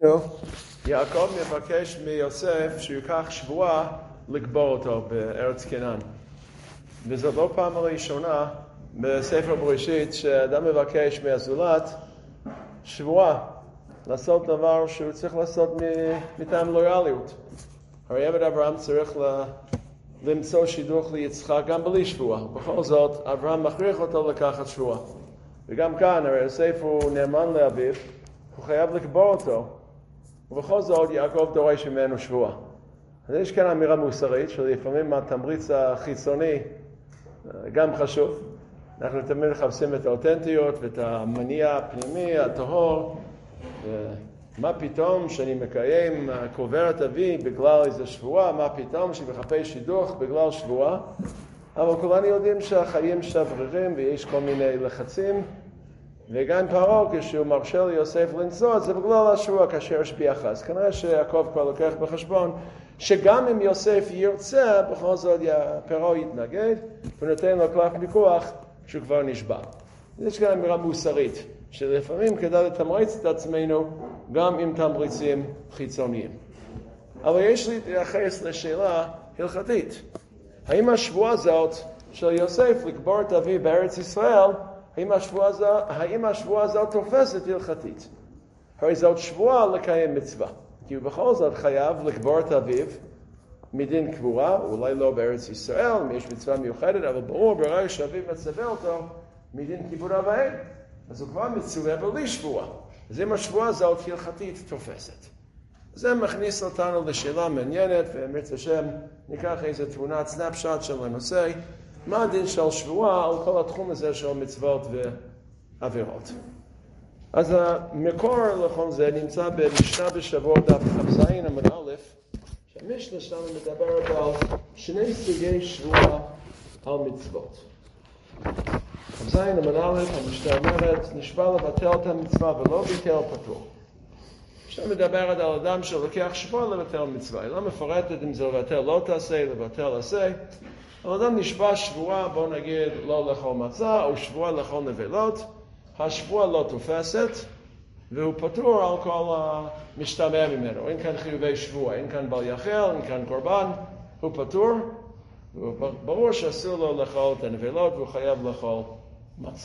יעקב מבקש מיוסף שייקח שבועה לקבור אותו בארץ כנען. וזאת לא פעם הראשונה בספר בראשית שאדם מבקש מהזולת שבועה, לעשות דבר שהוא צריך לעשות מטעם לויאליות. הרי עבד אברהם צריך למצוא שידוך ליצחק גם בלי שבועה. בכל זאת, אברהם מכריח אותו לקחת שבועה. וגם כאן, הרי יוסף הוא נאמן לאביו, הוא חייב לקבור אותו. ובכל זאת, יעקב דורש ממנו שבועה. אז יש כאן אמירה מוסרית, שלפעמים התמריץ החיצוני גם חשוב. אנחנו תמיד מחפשים את האותנטיות ואת המניע הפנימי, הטהור. מה פתאום שאני מקיים קוברת אבי בגלל איזו שבועה? מה פתאום שאני מחפש שידוך בגלל שבועה? אבל כולנו יודעים שהחיים שברירים ויש כל מיני לחצים. וגם פרעה, כשהוא מרשה ליוסף לנסוע, זה בגלל השבועה כאשר יש ביחס. כנראה שיעקב כבר לוקח בחשבון שגם אם יוסף ירצה, בכל זאת פרעה יתנגד, ונותן לו כוח מיקוח שהוא כבר נשבע. יש כאן אמירה מוסרית, שלפעמים כדאי לתמרץ את עצמנו גם עם תמריצים חיצוניים. אבל יש להתייחס לשאלה הלכתית. האם השבועה הזאת של יוסף לקבור את אביו בארץ ישראל, האם השבועה הזאת תופסת הלכתית? הרי זאת שבועה לקיים מצווה. כי הוא בכל זאת חייב לקבור את אביו מדין קבורה, אולי לא בארץ ישראל, יש מצווה מיוחדת, אבל ברור ברגע שאביו מצווה אותו מדין כיבוד אב ואם. אז הוא כבר מצווה בלי שבועה. אז אם השבועה הזאת הלכתית תופסת. זה מכניס אותנו לשאלה מעניינת, ואמרת השם, ניקח איזו תמונת סנאפשוט של הנושא, מה הדין של שבועה על כל התחום הזה של מצוות ועבירות. אז המקור לכל זה נמצא במשנה בשבוע דף כ"ז עמוד א', שהמשנה שלנו מדברת על שני סוגי שבועה על מצוות. כ"ז עמוד א', המשנה אומרת, נשבע לבטל את המצווה ולא ביטל פטור. המשנה מדברת על אדם שלוקח שבועה לבטל מצווה. היא לא מפרטת אם זה לבטל לא תעשה, לבטל עשה. אבל אדם נשבע שבועה, בוא נגיד לא לאכול מצה, או שבועה לאכול נבלות. השבועה לא תופסת, והוא פטור על כל המשתמע ממנו. אין כאן חיובי שבועה, אין כאן בל יחל, אין כאן קורבן, הוא פטור. ברור שאסור לו לאכול את הנבלות, והוא חייב לאכול מצה.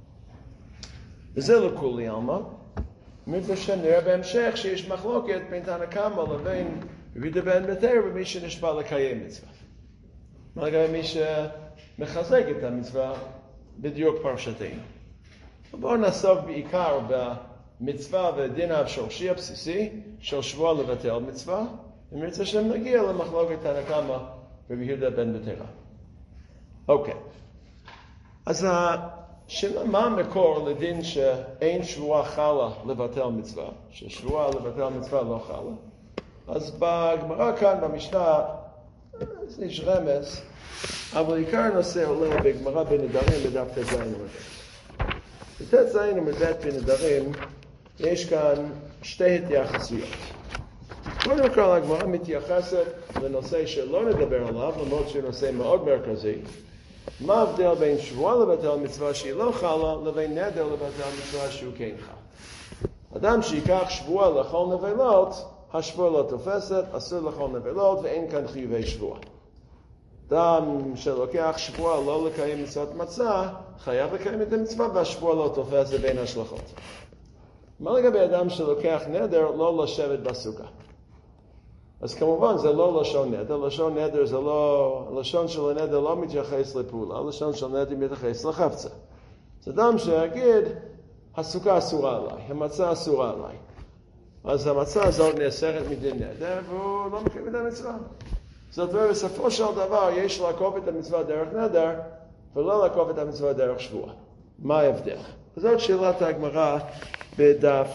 וזה לכולי עלמא. מתרשם נראה בהמשך שיש מחלוקת בין תנא קמא לבין רבי בן בתר ומי שנשבע לקיים מצווה. מה לגבי מי שמחזק את המצווה בדיוק פרשתנו. בואו נעסוק בעיקר במצווה ודין השורשי הבסיסי של שבועה לבטל מצווה, ומרצה שנגיע למחלוקת תנא קמא רבי יהודה בן בתרא. אוקיי. אז השאלה מה המקור לדין שאין שבועה חלה לבטל מצווה, ששבועה לבטל מצווה לא חלה? אז בגמרא כאן במשנה, יש רמז, אבל עיקר הנושא עולה בגמרא בנדרים בדף ט"ז עמוד ב'. בט"ז עמוד ב' בנדרים יש כאן שתי התייחסויות. קודם כל הגמרא מתייחסת לנושא שלא נדבר עליו, למרות שהוא נושא מאוד מרכזי. מה ההבדל בין שבועה לבטל מצווה שהיא לא חלה, לבין נדר לבטל מצווה שהוא כן חל? אדם שיקח שבועה לאכול נבלות, השבועה לא תופסת, אסור לאכול נבלות ואין כאן חיובי שבועה. אדם שלוקח שבועה לא לקיים מצוות מצה, חייב לקיים את המצווה והשבועה לא תופסת בין השלכות. מה לגבי אדם שלוקח נדר לא לשבת בסוכה? אז כמובן זה לא לשון נדר, לשון נדר זה לא, לשון של הנדר לא מתייחס לפעולה, לשון של נדר מתייחס לחפצה. זה אדם שיגיד, הסוכה אסורה עליי, המצה אסורה עליי. אז המצה הזאת נאסרת מדין נדר, והוא לא מקיים את המצווה. זאת אומרת, בסופו של דבר יש לעקוף את המצווה דרך נדר, ולא לעקוף את המצווה דרך שבועה. מה ההבדל? זאת שאלת הגמרא בדף,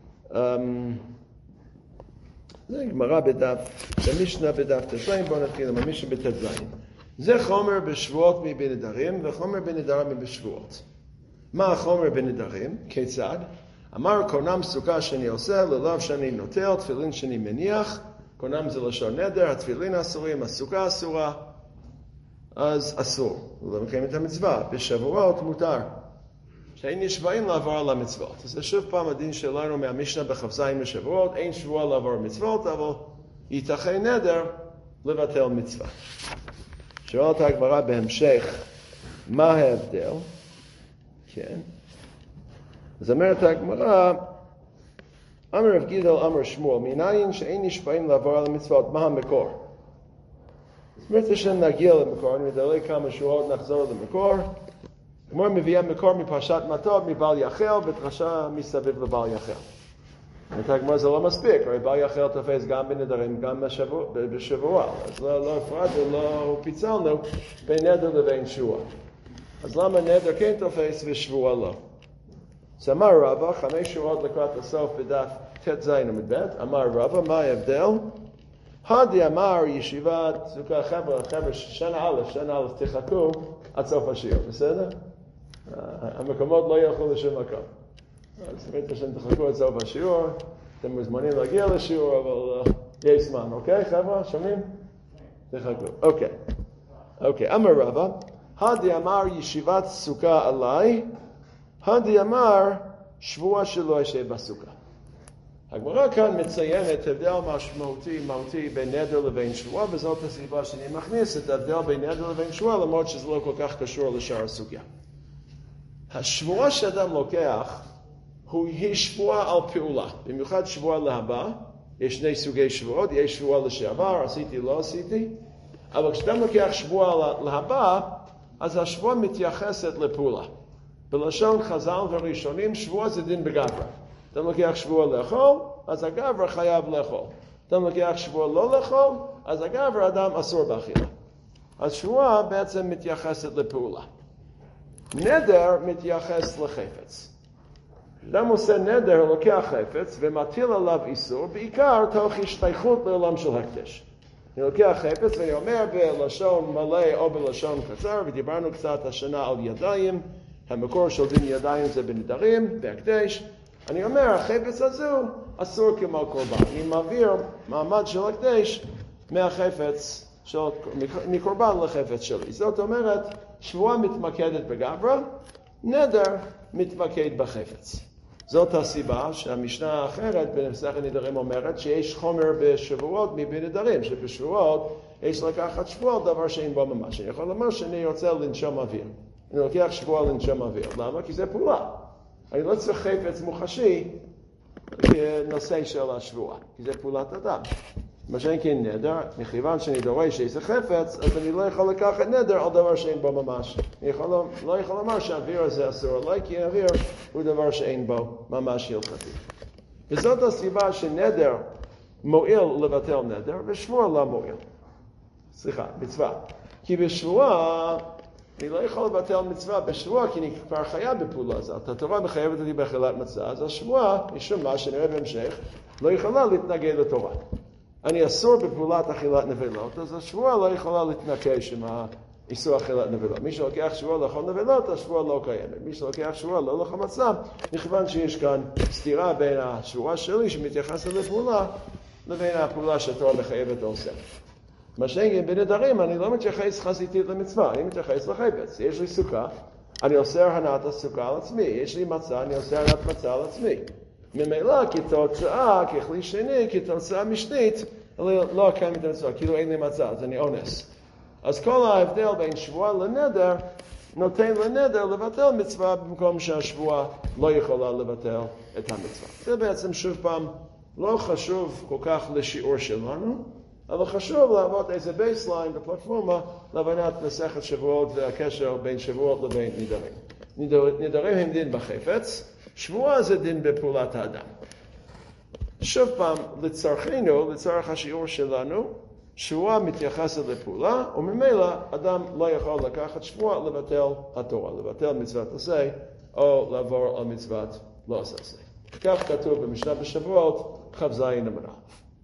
זה גמרא בדף, במשנה בדף ט"ז, בואו נתחיל עם המשנה בט"ז. זה חומר בשבועות מבנדרים, וחומר בנדרים מבשבועות. מה החומר בנדרים? כיצד? אמר קונם סוכה שאני עושה, ללב שאני נוטל, תפילין שאני מניח, קונם זה לשון נדר, התפילין אסורים, הסוכה אסורה, אז אסור. לא מקיים את המצווה. בשבועות מותר. שאין נשבעים לעבור על המצוות. אז זה שוב פעם הדין שלנו מהמשנה בכ"ז בשבועות, אין שבוע לעבור מצוות, אבל ייתכן נדר לבטל מצווה. שואלת הגמרא בהמשך, מה ההבדל? כן. אז אומרת הגמרא, אמר רב גידל אמר שמואל, מניין שאין נשבעים לעבור על המצוות, מה המקור? זאת אומרת שנגיע למקור, אני מדלג כמה שורות, נחזור למקור. הגמרא מביאה מקור מפרשת מטות, מבעל יחל, בדרשה מסביב לבעל יחל. את הגמרא זה לא מספיק, הרי בעל יחל תופס גם בנדרים, גם בשבוע. אז לא הפרדנו, לא פיצלנו בין נדר לבין שבוע. אז למה נדר כן תופס ושבוע לא? אז אמר רבא, 5 שורות לקראת הסוף בדף ט"ז עמוד ב', אמר רבא, מה ההבדל? הדי אמר ישיבת סוכה, חבר'ה, שנה א', תחכו עד סוף השיעור, בסדר? המקומות לא ילכו לשום מקום. אז באמת תחכו עד סוף השיעור, אתם מוזמנים להגיע לשיעור, אבל יש זמן, אוקיי חבר'ה? שומעים? תחכו, אוקיי, אמר רבא, הדי אמר ישיבת סוכה עליי, הדי אמר שבוע שלא ישב בסוכה. הגמרא כאן מציינת הבדל משמעותי בין נדר לבין שבוע, וזאת הסיבה שאני מכניס את ההבדל בין נדר לבין שבוע, למרות שזה לא כל כך קשור לשאר הסוגיה. השבוע שאדם לוקח היא שבוע על פעולה, במיוחד שבוע להבא. יש 2 סוגי שבועות, יש שבוע לשעבר, עשיתי לא עשיתי, אבל כשאדם לוקח שבוע להבא, אז השבוע מתייחסת לפעולה. בלשון חז"ל וראשונים, שבוע זה דין בגברא. אתם לוקח שבוע לאכול, אז הגבר חייב לאכול. אתם לוקח שבוע לא לאכול, אז הגבר אדם אסור באכילה. אז שבוע בעצם מתייחסת לפעולה. נדר מתייחס לחפץ. אדם עושה נדר, לוקח חפץ ומטיל עליו איסור, בעיקר תוך השתייכות לעולם של הקדש. אני לוקח חפץ ואני אומר בלשון מלא או בלשון קצר, ודיברנו קצת השנה על ידיים, המקור של דין ידיים זה בנדרים, בהקדש. אני אומר, החפץ הזו אסור כמו קורבן. אני מעביר מעמד של הקדש מהחפץ, מקורבן לחפץ שלי. זאת אומרת, שבועה מתמקדת בגברא, נדר מתמקד בחפץ. זאת הסיבה שהמשנה האחרת במסכת נדרים אומרת שיש חומר בשבועות מבנדרים, שבשבועות יש לקחת שבוע דבר שאין בו ממש. אני יכול לומר שאני רוצה לנשום אוויר. אני לוקח שבוע לנשום אוויר. למה? כי זה פעולה. אני לא צריך חפץ מוחשי כנושא של השבוע, כי זה פעולת אדם. מה שאין כן נדר, מכיוון שאני דורש איזה חפץ, אז אני לא יכול לקחת נדר על דבר שאין בו ממש. אני לא יכול לומר שהאוויר הזה אסור עליי, כי האוויר הוא דבר שאין בו ממש הלכתי. וזאת הסיבה שנדר מועיל לבטל נדר, ושבוע לא מועיל. מצווה. כי בשבוע אני לא יכול לבטל מצווה בשבוע, כי אני כבר חייב בפעולה הזאת. התורה מחייבת אותי באכילת מצה, אז השבוע, משום מה שנראה בהמשך, לא יכולה להתנגד לתורה. אני אסור בפעולת אכילת נבלות, אז השבוע לא יכולה להתנקש עם איסור אכילת נבלות. מי שלוקח שבוע לאכול נבלות, השבוע לא קיימת. מי שלוקח שבוע לא לאכול מצה, מכיוון שיש כאן סתירה בין השבוע שלי שמתייחסת לפעולה, לבין הפעולה שהתורה מחייבת עושה. מה שאין בנדרים, אני לא מתייחס חזיתית למצווה, אני מתייחס לחפץ. יש לי סוכה, אני עושה הנעת הסוכה על עצמי. יש לי מצה, אני עושה הנעת מצה על עצמי. ממילא כתוצאה, ככלי שני, כתוצאה משנית, לא אקיים את המצווה, כאילו אין לי מצה, אז אני אונס. אז כל ההבדל בין שבוע לנדר, נותן לנדר לבטל מצווה במקום שהשבוע לא יכולה לבטל את המצווה. זה בעצם שוב פעם לא חשוב כל כך לשיעור שלנו, אבל חשוב לעבוד איזה בייסליין בפלטפורמה להבנת מסכת שבועות והקשר בין שבועות לבין נדרים. נדרים הם דין בחפץ, שבוע זה דין בפעולת האדם. שוב פעם, לצרכנו, לצורך השיעור שלנו, שבוע מתייחסת לפעולה, וממילא אדם לא יכול לקחת שבוע לבטל התורה, לבטל מצוות עשה, או לעבור על מצוות לא עשה. כך כתוב במשנה בשבועות, כ"ז עמוד א'.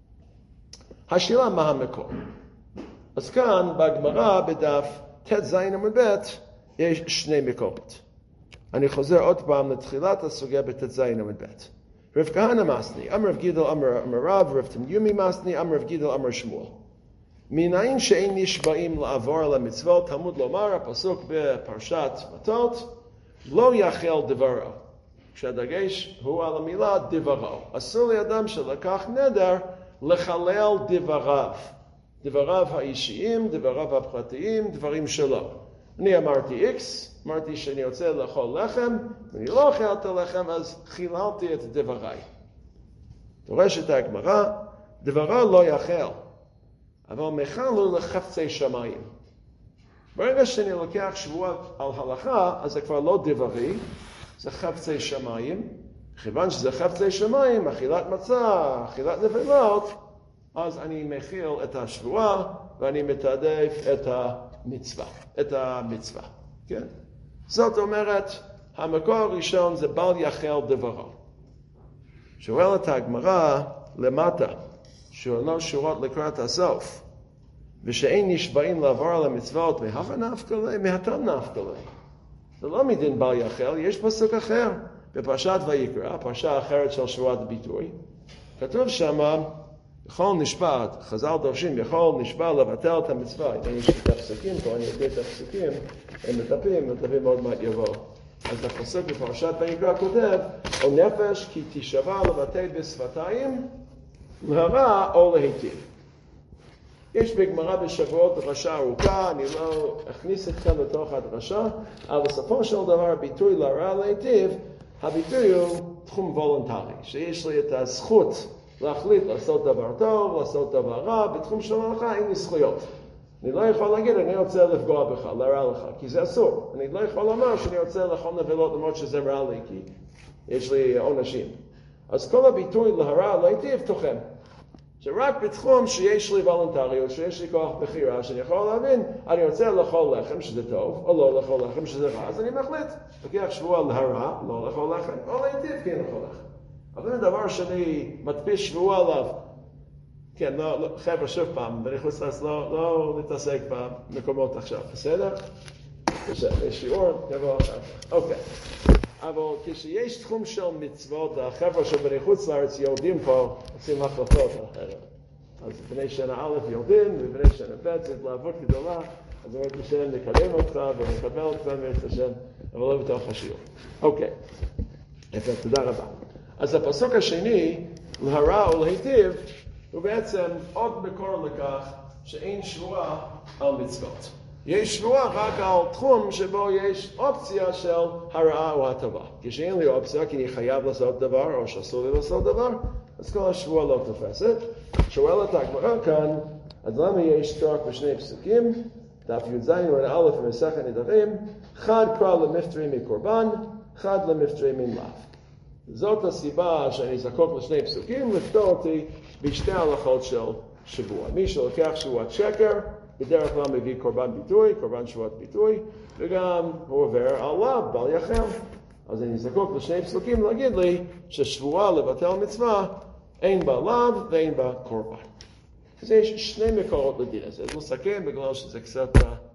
השאלה מה המקור? אז כאן בגמרא בדף ט"ז עמוד ב' יש 2 מקורות. אני חוזר עוד פעם לתחילת הסוגיה בט"ז עמוד ב'. רב כהנא מסני, אמר רב גידל אמר רב, רב תמיומי מסני, אמר רב גידל אמר שמואל. מניין שאין נשבעים לעבור על המצוות, תלמוד לומר, הפסוק בפרשת מטות, לא יאכל דברו. כשהדגש הוא על המילה דברו. אסור לאדם שלקח נדר לחלל דבריו. דבריו האישיים, דבריו הפרטיים, דברים שלו. אני אמרתי X, אמרתי שאני רוצה לאכול לחם, ואני לא אוכל את הלחם, אז חיללתי את דבריי. דורשת הגמרא, דברו לא יאכל, אבל מאכל הוא לחפצי שמיים. ברגע שאני לוקח שבועה על הלכה, אז זה כבר לא דברי, זה חפצי שמיים. כיוון שזה חפצי שמיים, אכילת מצה, אכילת נבלות, אז אני מכיל את השבועה ואני מתעדף את המצווה. כן? זאת אומרת, המקור הראשון זה בל יאכל דברו. שואלת הגמרא למטה, שואלות שורות לקראת הסוף, ושאין נשבעים לעבור על המצוות מהווה נפקא, מהתם נפקא. זה לא מדין בל יאכל, יש פסוק אחר, בפרשת ויקרא, פרשה אחרת של שבועת הביטוי. כתוב שמה, בכל נשבע, חז"ל דורשים, בכל נשבע לבטל את המצווה. יש את הפסוקים פה, אני אקריא את הפסוקים, הם מטפים עוד מעט יבוא. אז הפסוק בפרשת ויקרא כותב, או נפש כי תשבע לבטל בשפתיים, להרע או להיטיב. יש בגמרא בשבועות דרשה ארוכה, אני לא אכניס אתכם לתוך הדרשה, אבל בסופו של דבר הביטוי להרע להיטיב, הביטוי הוא תחום וולונטרי, שיש לי את הזכות להחליט לעשות דבר טוב, לעשות דבר רע, בתחום של ההלכה אין לי זכויות. אני לא יכול להגיד, אני רוצה לפגוע בך, להרע לך, כי זה אסור. אני לא יכול לומר שאני רוצה לאכול נבלות למרות שזה רע לי, כי יש לי עונשים. אז כל הביטוי להרע להיטיב תוחם. שרק בתחום שיש לי וולונטריות, שיש לי כוח בחירה, שאני יכול להבין, אני רוצה לאכול לחם שזה טוב, או לא לאכול לחם שזה רע, אז אני מחליט. לוקח שבוע להרע, לא לאכול לחם, או להיטיב כן לאכול לחם. אבל זה דבר שאני מדפיס שבוע עליו. כן, לא, חבר'ה, שוב פעם, ואני חושב לא להתעסק במקומות עכשיו, בסדר? יש שיעור, יבוא עכשיו. אוקיי. אבל כשיש תחום של מצוות, החבר'ה שבני חוץ לארץ יורדים פה, עושים החלטות אחרת. אז בני שנה א' יורדים, ובני שנה ב' זה התלהבות גדולה, אז אומרת השם נקדם אותך ונקבל אותך ואת השם, אבל לא בתוך השיעור. אוקיי. יפה, תודה רבה. אז הפסוק השני, להרע או להיטיב, הוא בעצם עוד מקור לכך שאין שבועה על מצוות. יש שבועה רק על תחום שבו יש אופציה של הרעה או הטובה. כשאין לי אופציה כי אני חייב לעשות דבר או שאסור לי לעשות דבר, אז כל השבועה לא תופסת. שואלת הגמרא כאן, אז למה יש צורך בשני פסוקים? דף י"ז עמוד א' במסכת נדרים, אחד קרא למפטרי מקורבן, אחד למפטרי מן לאו. זאת הסיבה שאני זקוק לשני פסוקים, לפתור אותי בשתי הלכות של שבוע. מי שלוקח שבועת שקר, בדרך כלל מביא קורבן ביטוי, קורבן שבועת ביטוי, וגם הוא עובר על לאו, בל יאכל. אז אני זקוק לשני פסוקים להגיד לי ששבועה לבטל מצווה אין בה לאו ואין בה קורבן. אז יש שני מקורות לדין הזה. אז נסכם בגלל שזה קצת,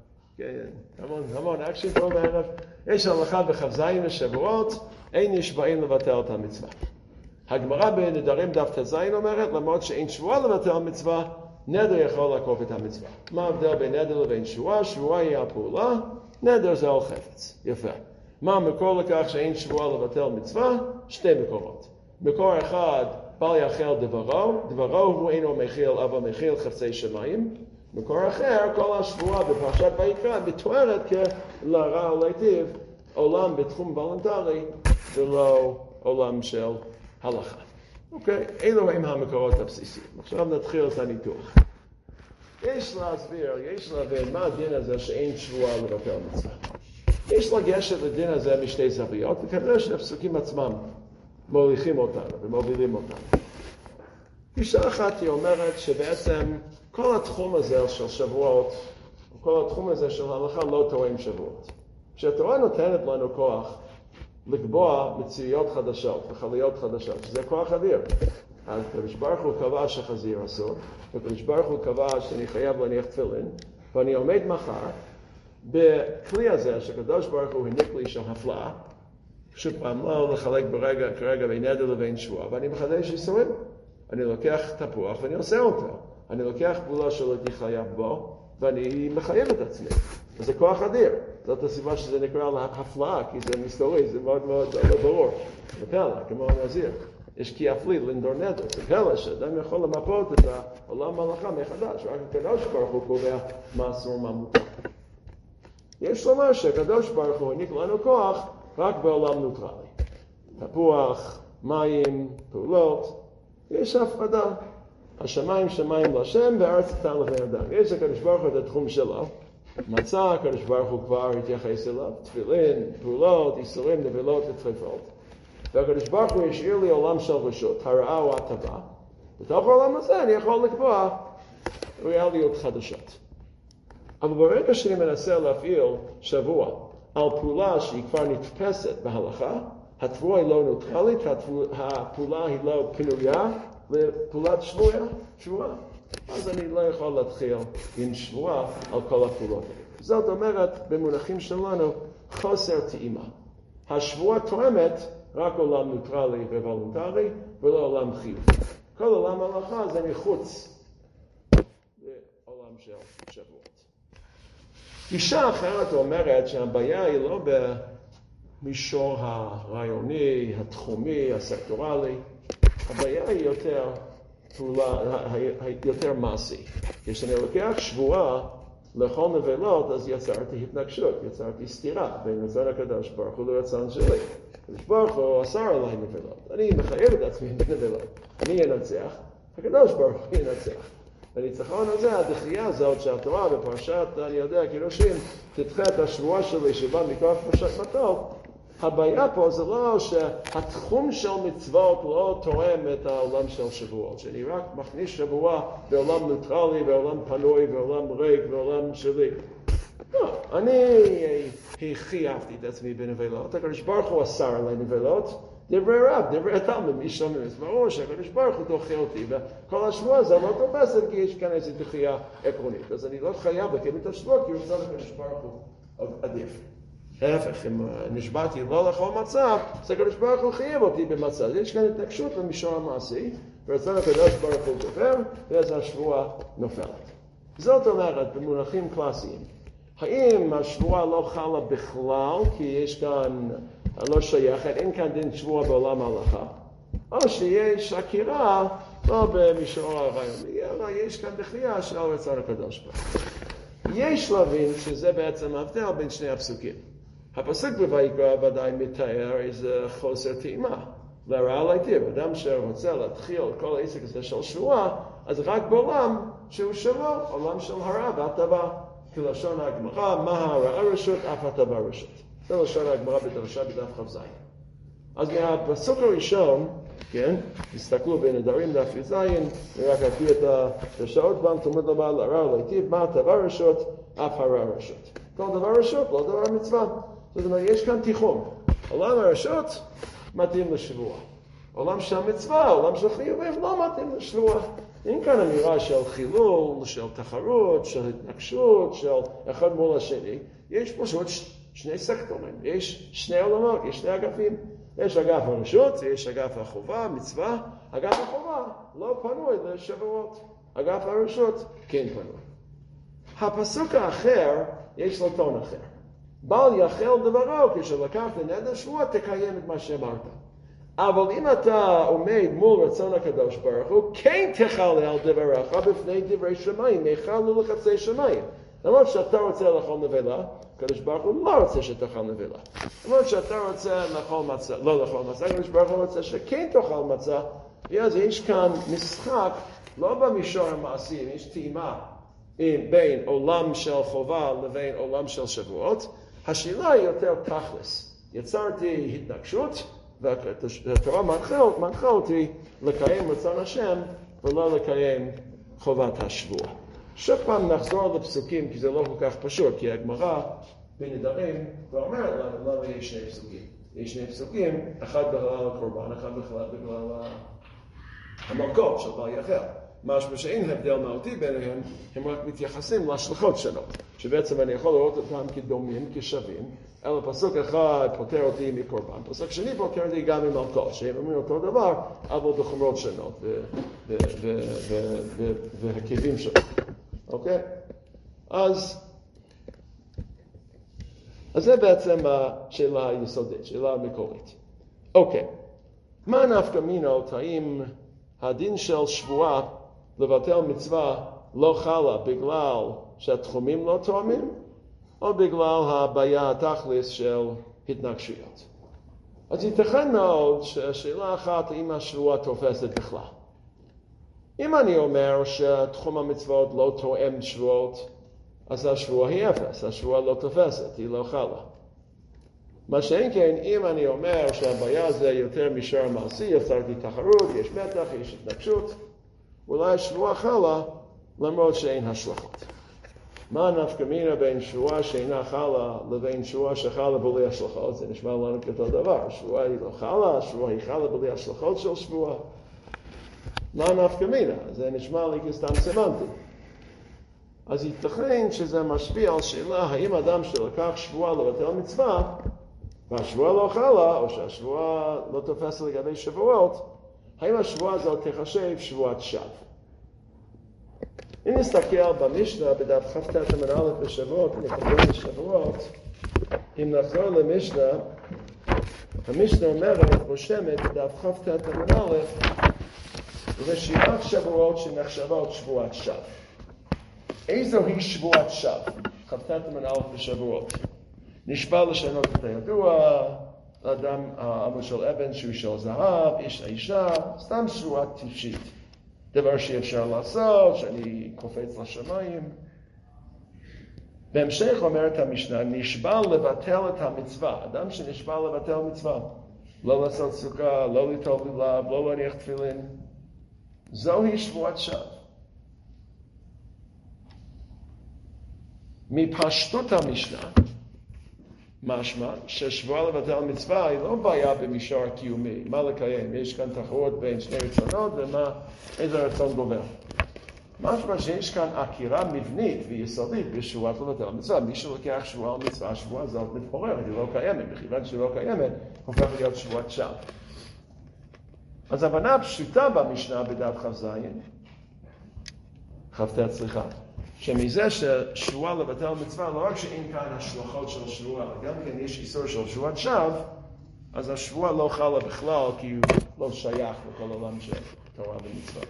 המון אקשן פה בערב. יש הלכה בכ"ז בשבועות, אין נשבעים לבטל את המצווה. הגמרא בנדרים דף ט"ז אומרת, למרות שאין שבועה לבטל מצווה, נדר יכול לעקוף את המצווה. מה ההבדל בין נדר לבין שבועה? שבועה היא הפעולה, נדר זה על חפץ. יפה. מה המקור לכך שאין שבועה לבטל מצווה? שתי מקורות. מקור אחד, בל יאכל דברו, דברו הוא אינו מכיל, אבל מכיל חפצי שמיים. מקור אחר, כל השבועה בפרשת ויקרא מתוארת כלהרע או להיטיב, עולם בתחום וולונטרי, ולא עולם של הלכה. אוקיי, אלו הם המקורות הבסיסיים. עכשיו נתחיל את הניתוח. יש להבין מה הדין הזה שאין שבועה לבטל מצווה. יש לגשת לדין הזה משתי זוויות, וכנראה שהפסוקים עצמם מוליכים אותנו ומובילים אותנו. גישה אחת היא אומרת שבעצם כל התחום הזה של שבועות, כל התחום הזה של הלכה לא תואם שבועות. כשהתורה נותנת לנו כוח לקבוע מציאויות חדשות וחליות חדשות, שזה כוח אדיר. אז הקדוש ברוך הוא קבע שחזיר אסור, הקדוש ברוך הוא קבע שאני חייב להניח תפילין, ואני עומד מחר בכלי הזה שקדוש ברוך הוא העניק לי של הפלאה, שוב פעם לא לחלק כרגע בין נדר לבין שבועה, ואני מחדש איסורים. אני לוקח תפוח ואני עושה אותו. אני לוקח פעולה שלא הייתי חייב בו, ואני מחייב את עצמי. אז זה כוח אדיר. זאת הסיבה שזה נקרא להפלאה, כי זה מסתורי, זה מאוד מאוד לא ברור. זה פלא, כמו הנזיר. יש כי אפלי לנדור נדר, זה פלא שאדם יכול למפות את העולם ההלכה מחדש, רק הקדוש ברוך הוא קובע מה אסור ומה מותר. יש לומר שהקדוש ברוך הוא העניק לנו כוח רק בעולם נוטרלי. תפוח, מים, פעולות, יש הפרדה. השמיים שמיים להשם והארץ קטן לבן אדם. יש הקדוש ברוך הוא את התחום שלו. מצא הקדוש ברוך הוא כבר התייחס אליו, תפילין, פעולות, איסורים, נבלות ותכפות. והקדוש ברוך הוא השאיר לי עולם של רשות, הרעה או הטובה. בתוך העולם הזה אני יכול לקבוע ריאליות חדשות. אבל ברגע שאני מנסה להפעיל שבוע על פעולה שהיא כבר נתפסת בהלכה, התבואה היא לא נוטרלית, הפעולה היא לא פנויה לפעולת שבועה. אז אני לא יכול להתחיל עם שבועה על כל הפעולות. זאת אומרת, במונחים שלנו, חוסר טעימה. השבועה תואמת רק עולם נוטרלי וולונטרי, ולא עולם חיוב. כל עולם ההלכה זה מחוץ לעולם של שבועות. גישה אחרת אומרת שהבעיה היא לא במישור הרעיוני, התחומי, הסקטורלי. הבעיה היא יותר מעשי. כשאני לוקח שבועה לכל נבלות, אז יצרתי התנגשות, יצרתי סתירה בין רצון הקדוש ברוך הוא לרצון שלי. הקדוש ברוך הוא אסר עליי נבלות. אני מחייב את עצמי בנבלות. אני אנצח, הקדוש ברוך הוא ינצח. הניצחון הזה, הדחייה הזאת שהתורה בפרשת, אני יודע, קידושין, תדחה את השבועה שלי שבא מכוח פרשת מטות. הבעיה פה זה לא שהתחום של מצוות לא תואם את העולם של שבועות, שאני רק מכניס שבועה בעולם נוטרלי, בעולם פנוי, בעולם ריק, בעולם שלי. לא, אני חייבתי את עצמי בנבלות, הקדוש ברוך הוא אסר עלי נבלות, דברי רב, דברי התלמוד, מי שומע, אז ברור שהקדוש ברוך הוא דוחה אותי, וכל השבועה זה לא תופסת כי יש כאן איזו דחייה עקרונית, אז אני לא חייב לקיים את השבועה כי רצון הקדוש ברוך הוא עדיף. ההפך, אם נשבעתי לא לכל מצב, אז הקדוש ברוך הוא חייב אותי במצב. יש כאן התנגשות במישור המעשי, ורצון הקדוש ברוך הוא גובר, ואז השבועה נופלת. זאת אומרת, במונחים קלאסיים, האם השבועה לא חלה בכלל, כי יש כאן לא שייכת, אין כאן דין שבועה בעולם ההלכה, או שיש עקירה לא במישור הרעיוני, אלא יש כאן דחייה של רצון הקדוש ברוך הוא. יש להבין שזה בעצם ההבדל בין שני הפסוקים. הפסוק בויקרא ודאי מתאר איזה חוסר טעימה. לרע להיטיב, אדם שרוצה להתחיל כל העסק הזה של שבועה, אז רק בעולם שהוא שבוע, עולם של הרע והטובה. כלשון הגמרא, מה הרע רשות, אף הטובה רשות. זה לשון הגמרא בדרשה בדף כ"ז. אז מהפסוק הראשון, כן, תסתכלו בנדרים דף י"ז, ורק אקריא את הדרשה עוד פעם, תלמוד לומר לרע להיטיב, מה הטובה רשות, אף הרע רשות. כל דבר רשות, לא דבר מצווה. זאת אומרת, יש כאן תיחום. עולם הרשות מתאים לשבוע. עולם של מצווה, עולם של חיובים, לא מתאים לשבוע. אין כאן אמירה של חילול, של תחרות, של התנגשות, של אחד מול השני. יש פשוט שני סקטורים, יש שני עולמות, יש שני אגפים. יש אגף הרשות, יש אגף החובה, מצווה. אגף החובה לא פנוי לשבועות. אגף הרשות כן פנוי. הפסוק האחר, יש לו טון אחר. בל יחל דברו, כשלקחת נדר שבוע, תקיים את מה שאמרת. אבל אם אתה עומד מול רצון הקדוש ברוך הוא, כן תחלל על דבריך בפני דברי שמיים, יחלו לחצי שמיים. למרות שאתה רוצה לאכול נבלה, הקדוש ברוך הוא לא רוצה שתאכל נבלה. למרות שאתה רוצה לאכול מצה, לא לאכול מצה, הקדוש ברוך הוא רוצה שכן תאכל מצה, ואז יש כאן משחק, לא במישור המעשי, יש טעימה בין עולם של חובה לבין עולם של שבועות. השאלה היא יותר תכלס. יצרתי התנגשות, והתורה מנחה אותי לקיים רצון השם ולא לקיים חובת השבוע. שוב פעם נחזור לפסוקים, כי זה לא כל כך פשוט, כי הגמרא בנדרים ואומרת לנו למה יש שני פסוקים. יש שני פסוקים, אחד בגלל הקורבן, אחד בגלל המלכות של בל יחל. משמע שאין הבדל מהותי ביניהם, הם רק מתייחסים להשלכות שונות, שבעצם אני יכול לראות אותם כדומים, כשווים, אלא פסוק אחד פותר אותי מקורבן, פסוק שני פותר אותי גם ממלכות, שהם אומרים אותו דבר, אבל בחומרות שונות והרכיבים שונות. אוקיי? אז אז זה בעצם השאלה היסודית, שאלה המקורית. אוקיי, מה נפקא מינות, האם הדין של שבועה לבטל מצווה לא חלה בגלל שהתחומים לא תואמים, או בגלל הבעיה התכלס של התנגשויות? אז ייתכן מאוד שהשאלה אחת, האם השבועה תופסת בכלל. אם אני אומר שתחום המצוות לא תואם שבועות, אז השבועה היא אפס, השבועה לא תופסת, היא לא חלה. מה שאין כן, אם אני אומר שהבעיה זה יותר מישור מעשי, יצרתי תחרות, יש מתח, יש התנגשות, אולי השבועה חלה למרות שאין השלכות. מה נפקא מינה בין שבועה שאינה חלה לבין שבועה שחלה בלי השלכות? זה נשמע לנו כאותו דבר. שבועה היא לא חלה, שבועה היא חלה בלי השלכות של שבועה. מה נפקא מינה? זה נשמע לי כסתם סמנטי. אז ייתכן שזה משפיע על שאלה האם אדם שלקח שבועה לבטל מצווה, והשבועה לא חלה, או שהשבועה לא תופסת לגבי שבועות, האם השבועה הזאת תחשב שבועת שווא? אם נסתכל במשנה בדף כ"ט עמוד א' בשבועות, נקבל בשבועות, אם נחזור למשנה, המשנה אומרת, רושמת בדף כ"ט עמוד א', רשימת שבועות שנחשבות שבועת שווא. איזו היא שבועת שווא? כ"ט עמוד א' בשבועות. נשבע לשנות את הידוע, לאדם עמוד של אבן שהוא של זהב, איש האישה, סתם שבועה טיפשית. דבר שאפשר לעשות, שאני קופץ לשמיים. בהמשך אומרת המשנה, נשבע לבטל את המצווה. אדם שנשבע לבטל מצווה, לא לעשות סוכה, לא ליטול לולב, לא להניח תפילין, זוהי שבועת שווא. מפשטות המשנה, משמע ששבועה לבטל מצווה היא לא בעיה במישור הקיומי, מה לקיים, יש כאן תחרות בין שני רצונות איזה רצון גובר. משמע שיש כאן עקירה מבנית ויסודית בשבועה לבטל מצווה. מי שלוקח שבועה על מצווה, השבועה הזאת מתפוררת, היא לא קיימת, מכיוון שהיא לא קיימת, הופך להיות שבועת שווא. אז הבנה הפשוטה במשנה בדף כ"ט, סליחה, שמזה ששבועה לבטל מצווה, לא רק שאין כאן השלכות של שבועה, גם כן יש איסור של שבועת שווא, אז השבועה לא חלה בכלל, כי הוא לא שייך לכל עולם של תורה ומצווה.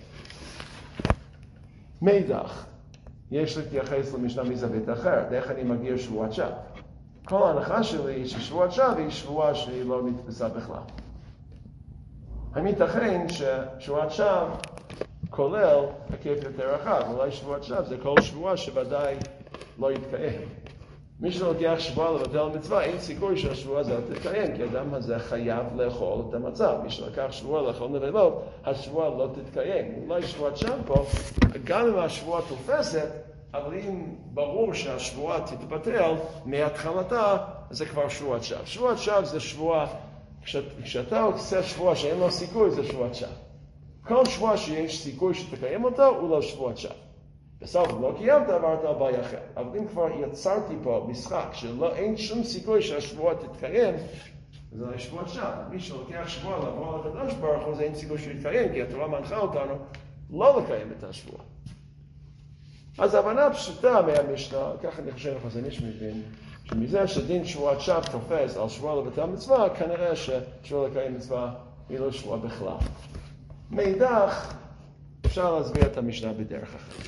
מאידך, יש להתייחס למשנה מזווית אחרת, איך אני מגדיר שבועת שווא. כל ההנחה שלי היא ששבועת שווא היא שבועה שהיא לא נתפסה בכלל. האם ייתכן ששבועת שווא כולל היקף יותר רחב? אולי שבועת שווא זה כל שבועה שוודאי לא יתקיים. מי שלוקח שבועה לבטל מצווה, אין סיכוי שהשבועה הזאת תתקיים, כי האדם הזה חייב לאכול את המצב. מי שלקח שבועה לאכול נבלות, השבועה לא תתקיים. אולי שבועת שווא פה, גם אם השבועה תופסת, אבל אם ברור שהשבועה תתבטל מהתחלתה, זה כבר שבועת שווא. שבועת שווא זה שבועה, כשאתה עושה שבועה שאין לו סיכוי, זה שבועת שווא. כל שבועה שיש סיכוי שתקיים אותו, הוא לא שבועת שווא. בסוף לא קיימת, עברת על בעיה אחרת. אבל אם כבר יצרתי פה משחק שאין שום סיכוי שהשבועה תתקיים, זה לא שבועת שווא. מי שלוקח שבועה לעבור לקדוש ברוך הוא, זה אין סיכוי שיתקיים, כי התורה מנחה אותנו לא לקיים את השבועה. אז ההבנה פשוטה מהמשנה, ככה אני חושב לך, זה מבין, שמזה שדין שבועת שווא תופס על שבועה לבטל מצווה, כנראה ששבועה לקיים מצווה היא לא שבועה בכלל. מאידך, אפשר להסביר את המשנה בדרך אחרת.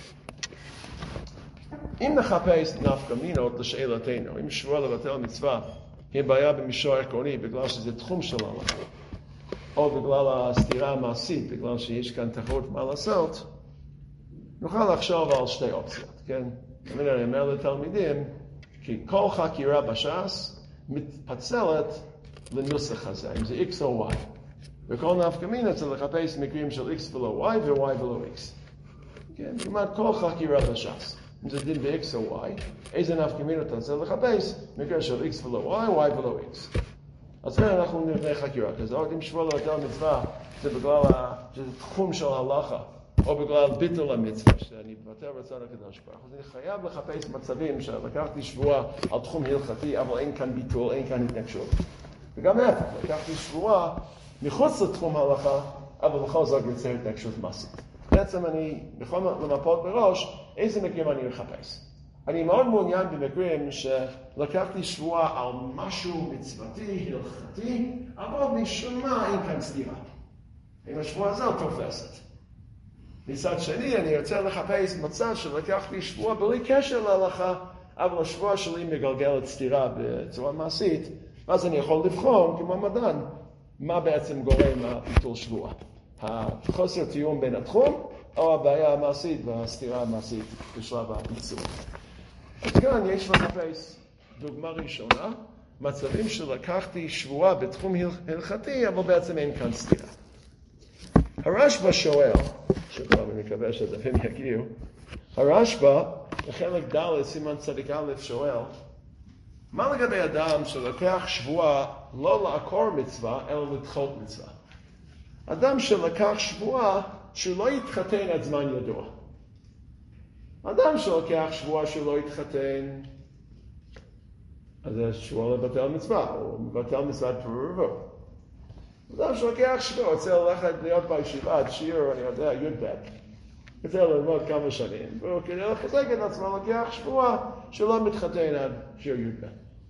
אם נחפש נפקא מינות לשאלתנו, אם שבועה לבטל מצווה היא בעיה במישור עקרוני בגלל שזה תחום של ההלכה, או בגלל הסתירה המעשית, בגלל שיש כאן תחרות מה לעשות, נוכל לחשוב על שתי אופציות, כן? אני אומר לתלמידים, כי כל חקירה בש"ס מתפצלת לנוסח הזה, אם זה X או Y. וכל נפקא מינה צריך לחפש מקרים של X ולא Y ו-Y ולא X. כן? כלומר, כל חקירה בש"ס. אם זה דין ב-X או Y, איזה נפקא מינה אתה צריך לחפש מקרה של X ולא Y, Y ולא X. אז כאן אנחנו נבנה חקירה כזאת. אם שבועה לבטל מצווה, זה בגלל שזה תחום של ההלכה, או בגלל ביטול המצווה, שאני מבטל רצון הקדוש ברוך הוא. אז אני חייב לחפש מצבים שלקחתי שבועה על תחום הלכתי, אבל אין כאן ביטול, אין כאן התנגשות. וגם להפך, לקחתי שבועה מחוץ לתחום ההלכה, אבל בכל זאת יוצר התנגשות מעשית. בעצם אני בכל למפות בראש, איזה מקרים אני מחפש. אני מאוד מעוניין במקרים שלקחתי שבועה על משהו מצוותי, הלכתי, אבל משום מה אין כאן סתירה. אם השבועה הזאת תופסת. מצד שני, אני רוצה לחפש מצב שלקחתי שבועה בלי קשר להלכה, אבל השבועה שלי מגלגלת סתירה בצורה מעשית, ואז אני יכול לבחון כמו מדען, מה בעצם גורם לביטול שבועה. החוסר תיאום בין התחום, או הבעיה המעשית והסתירה המעשית בשלב הביצוע. אז כאן יש לחפש דוגמה ראשונה, מצבים שלקחתי שבועה בתחום הלכתי, אבל בעצם אין כאן סתירה. הרשב"א שואל, שכבר אני מקווה שהדפים יגיעו, הרשב"א, בחלק ד' סימן צדיק א' שואל, מה לגבי אדם שלקח שבועה לא לעקור מצווה, אלא לדחות מצווה? אדם שלקח שבועה שהוא לא יתחתן עד זמן ידוע. אדם שלקח שבועה שהוא לא יתחתן, אז זה שבועה לבטל מצווה, או מבטל מצוות פרו ורבו. אדם שלקח שבועה, רוצה ללכת להיות בישיבה עד שיעור, אני יודע, י"ב. רוצה ללמוד כמה שנים, והוא כדי לחזק את עצמו לקח שבועה שלא מתחתן עד שיעור י"ב.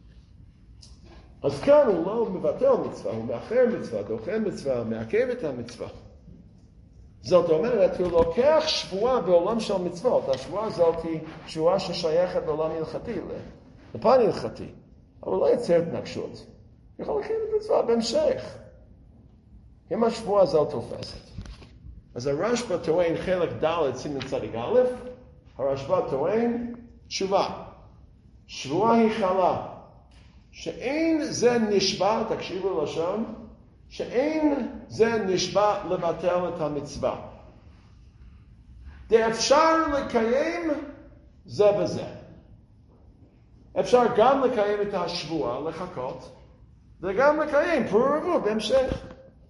אז כאן הוא לא מבטל מצווה, הוא מאחר מצווה, דוחה מצווה, מעכב את המצווה. זאת אומרת, הוא לוקח שבועה בעולם של מצוות. השבועה הזאת היא שבועה ששייכת בעולם הלכתי, לפן הלכתי. אבל לא יצר התנגשות. יכול לקיים את מצווה בהמשך. אם השבועה הזאת תופסת. אז הרשב"א טוען חלק ד' סימן צדיק א', הרשב"א טוען תשובה. שבועה היא חלה. שאין זה נשבע, תקשיבו לשון, שאין זה נשבע לבטל את המצווה. אפשר לקיים זה בזה. אפשר גם לקיים את השבועה, לחכות, וגם לקיים פרו ורבו בהמשך.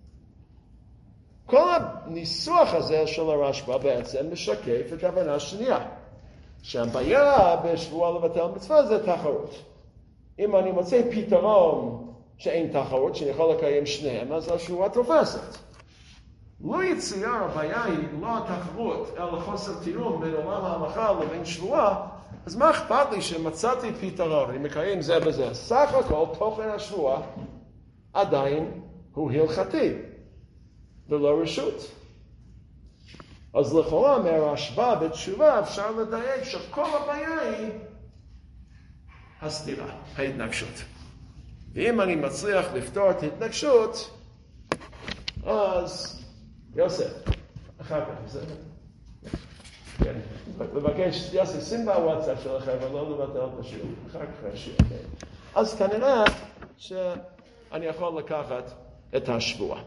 כל הניסוח הזה של הרשב"א בעצם משקף את ההבנה השנייה. שהבעיה בשבועה לבטל מצווה זה תחרות. אם אני מוצא פתרון שאין תחרות, שאני יכול לקיים שניהם, אז השבועה תופסת. לא יצייר, הבעיה היא לא התחרות, אלא חוסר תיאום בין עולם ההלכה לבין שבועה, אז מה אכפת לי שמצאתי פתרון, אני מקיים זה בזה. סך הכל, תוכן השבועה עדיין הוא הלכתי, ולא רשות. אז לכאורה מהרשב"א בתשובה אפשר לדייק שכל הבעיה היא הסתירה, ההתנגשות. ואם אני מצליח לפתור את ההתנגשות, אז יוסף, אחר כך, בסדר? כן, לבקש, יוסף, שים בוואטסאפ שלכם, אבל לא לבטל את השיעור, אחר כך השיעור, כן. אז כנראה שאני יכול לקחת את השבועה.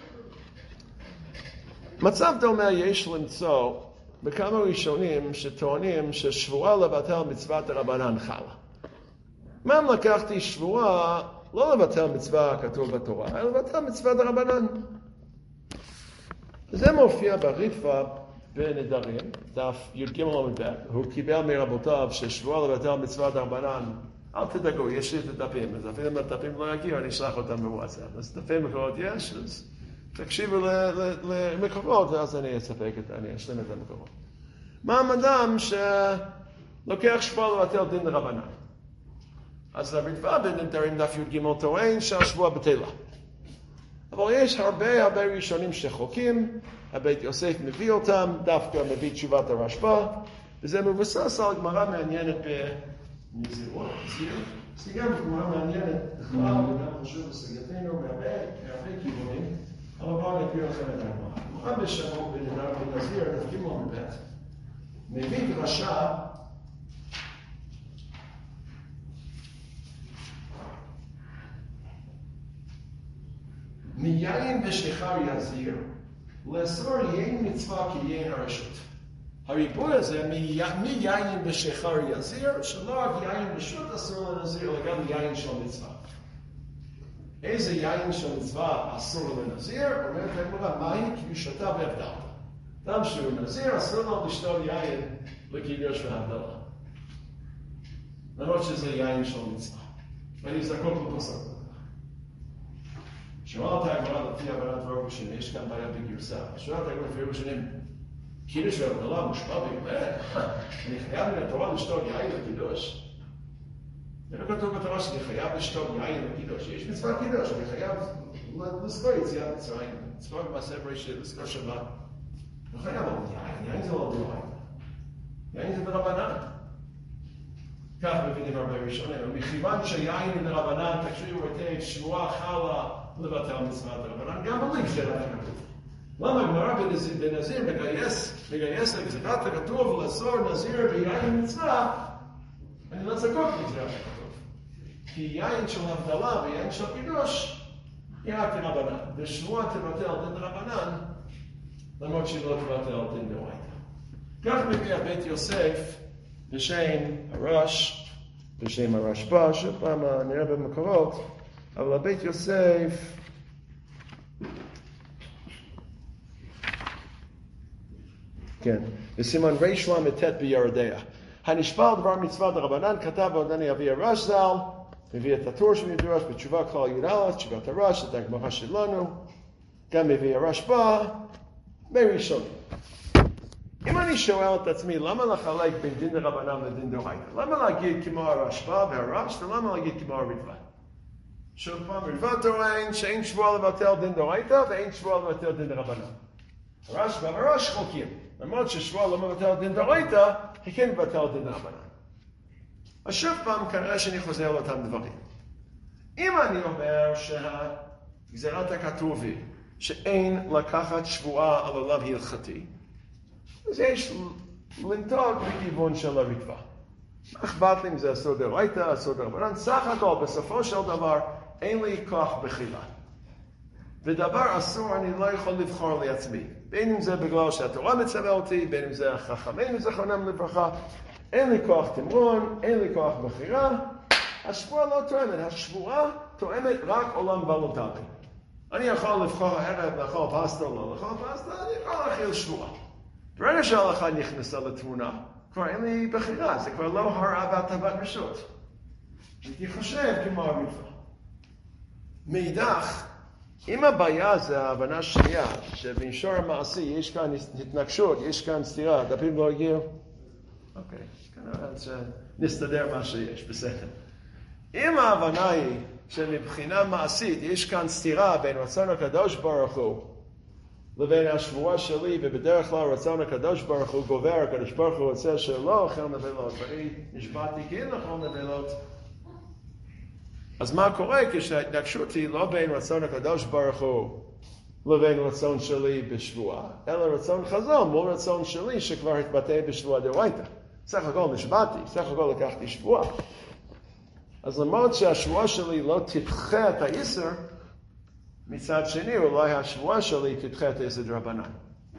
מצב דומה יש למצוא בכמה ראשונים שטוענים ששבועה לבטל מצוות הרבנן חלה. מה אם לקחתי שבועה לא לבטל מצווה כתוב בתורה, אלא לבטל מצוות הרבנן? זה מופיע בריטב"א בנדרים, דף י"ג עמוד ב', הוא קיבל מרבותיו ששבועה לבטל מצוות הרבנן, אל תדאגו, יש לי את הדפים, אז אפילו אם הדפים לא יגיעו, אני אשלח אותם בוואטסאפ. אז דפים מקורות יש, אז תקשיבו למקורות, ואז אני אשלים את המקורות. מה אדם שלוקח שבועה לבטל דין לרבנן? אז הריטב"א בנדרים דף י"ג טוען שהשבועה בטלה. אבל יש הרבה ראשונים שחוקים, הבית יוסף מביא אותם, דווקא מביא תשובת הרשב"א, וזה מבוסס על גמרא מעניינת בנזירות. זה גם גמרא מעניינת בכלל, וגם חשוב בסגתנו מהרבה כיוונים, אבל בואו נקריא לכם את הגמרא. גמרא בשבוע בנדר בנזיר, דף ג' עמוד ב', מביא דרשה מיין ושכר יזיר, לאסור יין מצווה כיין הרשות. הריבוי הזה מיין ושכר יזיר, שלא רק יין רשות אסור לנזיר, אלא גם יין של מצווה. איזה יין של מצווה אסור לנזיר? אומרת הגמרא, מהי קדושתה והבדלה. אדם שהוא נזיר, אסור לו לשתות יין לקידוש והבדלה. למרות שזה יין של מצווה. ואני זקוק לפסוק. שואלת הגמרא לפי הבנת רוב ראשונים, יש כאן בעיה בגרסה. שואלת הגמרא לפי רוב ראשונים, קידוש והבדלה מושפע באמת. אני חייב מן התורה לשתות יין לקידוש. זה לא כתוב בתורה שאני חייב לשתות יין לקידוש. יש מצוות קידוש, אני חייב לזכור יציאת מצרים, לזכור במעשה בראשית, לזכור שבת. לא חייב על יין, יין זה לא דאורייתא. יין זה דרבנן. כך מבינים הרבה ראשונים, ומכיוון שיין הוא דרבנן, תקשיבו היטב, שבועה חלה לבטל מצוות דרבנן, גם בלי גזירת הכתוב. למה הגמרא בנזיר מגייס לגזירת הכתוב לאסור נזיר ביין מצווה, אני לא זקוק לגזירת הכתוב. כי יין של הבדלה ויין של קידוש, היא רק דרבנן. ושבועה תבטל דין דרבנן, למרות שהיא לא תבטל דין דאורייתא. כך מביא בית יוסף בשם הרשב"א, שפעם נראה במקורות, אבל הבית יוסף כן, בסימן ריש ל"ט בירדיה. הנשבע דבר מצווה דרבנן כתב ועודני אבי הרש ז"ל, מביא את הטור של מדרש בתשובה כלל י"א, תשובת הרש, את הגמרא שלנו, גם מביא הרשב"א בראשון. אם אני שואל את עצמי, למה לחלק בין דין דרבנן לדין דאורייתא? למה להגיד כמו הרשב"א והרש, ולמה להגיד כמו הריטב"א? שוב פעם, ריטב"א טוען שאין שבועה לבטל דין דאורייתא ואין שבועה לבטל דין דרבנן. הרשב"א והרש חולקים. למרות ששבועה לא מבטל דין דאורייתא, היא כן מבטל דין דרבנן. אז שוב פעם, כנראה שאני חוזר לאותם דברים. אם אני אומר שהגזירת הכתוב היא שאין לקחת שבועה על עולם הלכתי, אז יש לנטות בכיוון של הריטב"א. מה אכפת לי אם זה אסור דאורייתא, אסור דרבנן? סך הכל, בסופו של דבר, אין לי כוח בחירה. ודבר אסור אני לא יכול לבחור לעצמי. בין אם זה בגלל שהתורה מצווה אותי, בין אם זה החכמינו זכרונם לברכה, אין לי כוח תמרון, אין לי כוח בחירה. השבועה לא תואמת, השבועה תואמת רק עולם וולונטרי. אני יכול לבחור הערב לאכול פסטה או לא לאכול פסטה, אני יכול להכיל שבועה. ברגע שההלכה נכנסה לתמונה, כבר אין לי בחירה, זה כבר לא הרעה והטבת רשות. הייתי חושב כמו הריטב"א. מאידך, אם הבעיה זה ההבנה שנייה, שבמישור המעשי יש כאן התנגשות, יש כאן סתירה, דפים לא הגיעו? אוקיי, כנראה נסתדר מה שיש, בסדר. אם ההבנה היא שמבחינה מעשית יש כאן סתירה בין רצון הקדוש ברוך הוא לבין השבועה שלי, ובדרך כלל רצון הקדוש ברוך הוא גובר, הקדוש ברוך הוא רוצה שלא אוכל נבלות, ואני נשבעתי כן אוכל נבלות. אז מה קורה כשההתנגשות היא לא בין רצון הקדוש ברוך הוא לבין רצון שלי בשבועה, אלא רצון חזון מול רצון שלי שכבר התבטא בשבועה דאורייתא. סך הכל נשבעתי, סך הכל לקחתי שבועה. אז למרות שהשבועה שלי לא תדחה את האיסור, מצד שני אולי השבועה שלי תדחה את האיסור דרבנן.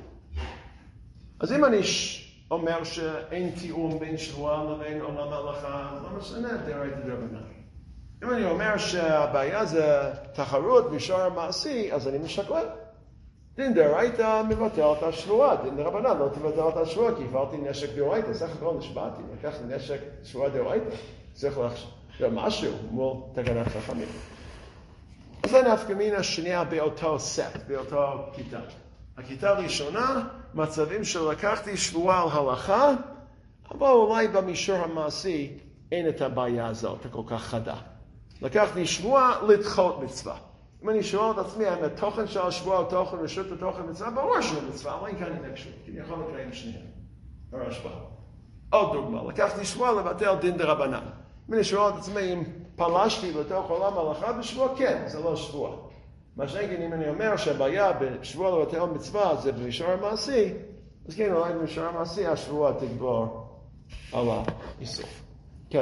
אז אם אני אומר שאין תיאום בין שבועה לבין עולם ההלכה, לא משנה דאורייתא דרבנן. אם אני אומר שהבעיה זה תחרות מישור המעשי, אז אני משקלל. דין דאורייתא מבטל את השבועה, דין דרבנן לא תבטל את השבועה, כי הפעלתי נשק דאורייתא, סך הכל נשבעתי, לקחתי נשק שבועה דאורייתא, צריך לחשוב משהו מול תקנת חכמים. אז זה נפקא מינה שנייה באותו סט, באותו כיתה. הכיתה הראשונה, מצבים שלקחתי שבועה על הלכה, אבל אולי במישור המעשי אין את הבעיה הזאת, הכל כך חדה. לקחתי שבועה לדחות מצווה. אם אני שואל את עצמי, האם התוכן של השבועה הוא תוכן רשות ותוכן מצווה, ברור שהוא מצווה, אבל אין כאן התנגשות, כי אני יכול לקיים שניהם. הרשב"א. עוד דוגמה, לקחתי שבועה לבטל דין דרבנן. אם אני שואל את עצמי, אם פלשתי לתוך עולם ההלכה בשבועה, כן, זה לא שבועה. מה שנגיד, אם אני אומר שהבעיה בשבועה לבטל מצווה זה במישור המעשי, אז כן, אולי במישור המעשי השבועה תגבור על האיסור. כן.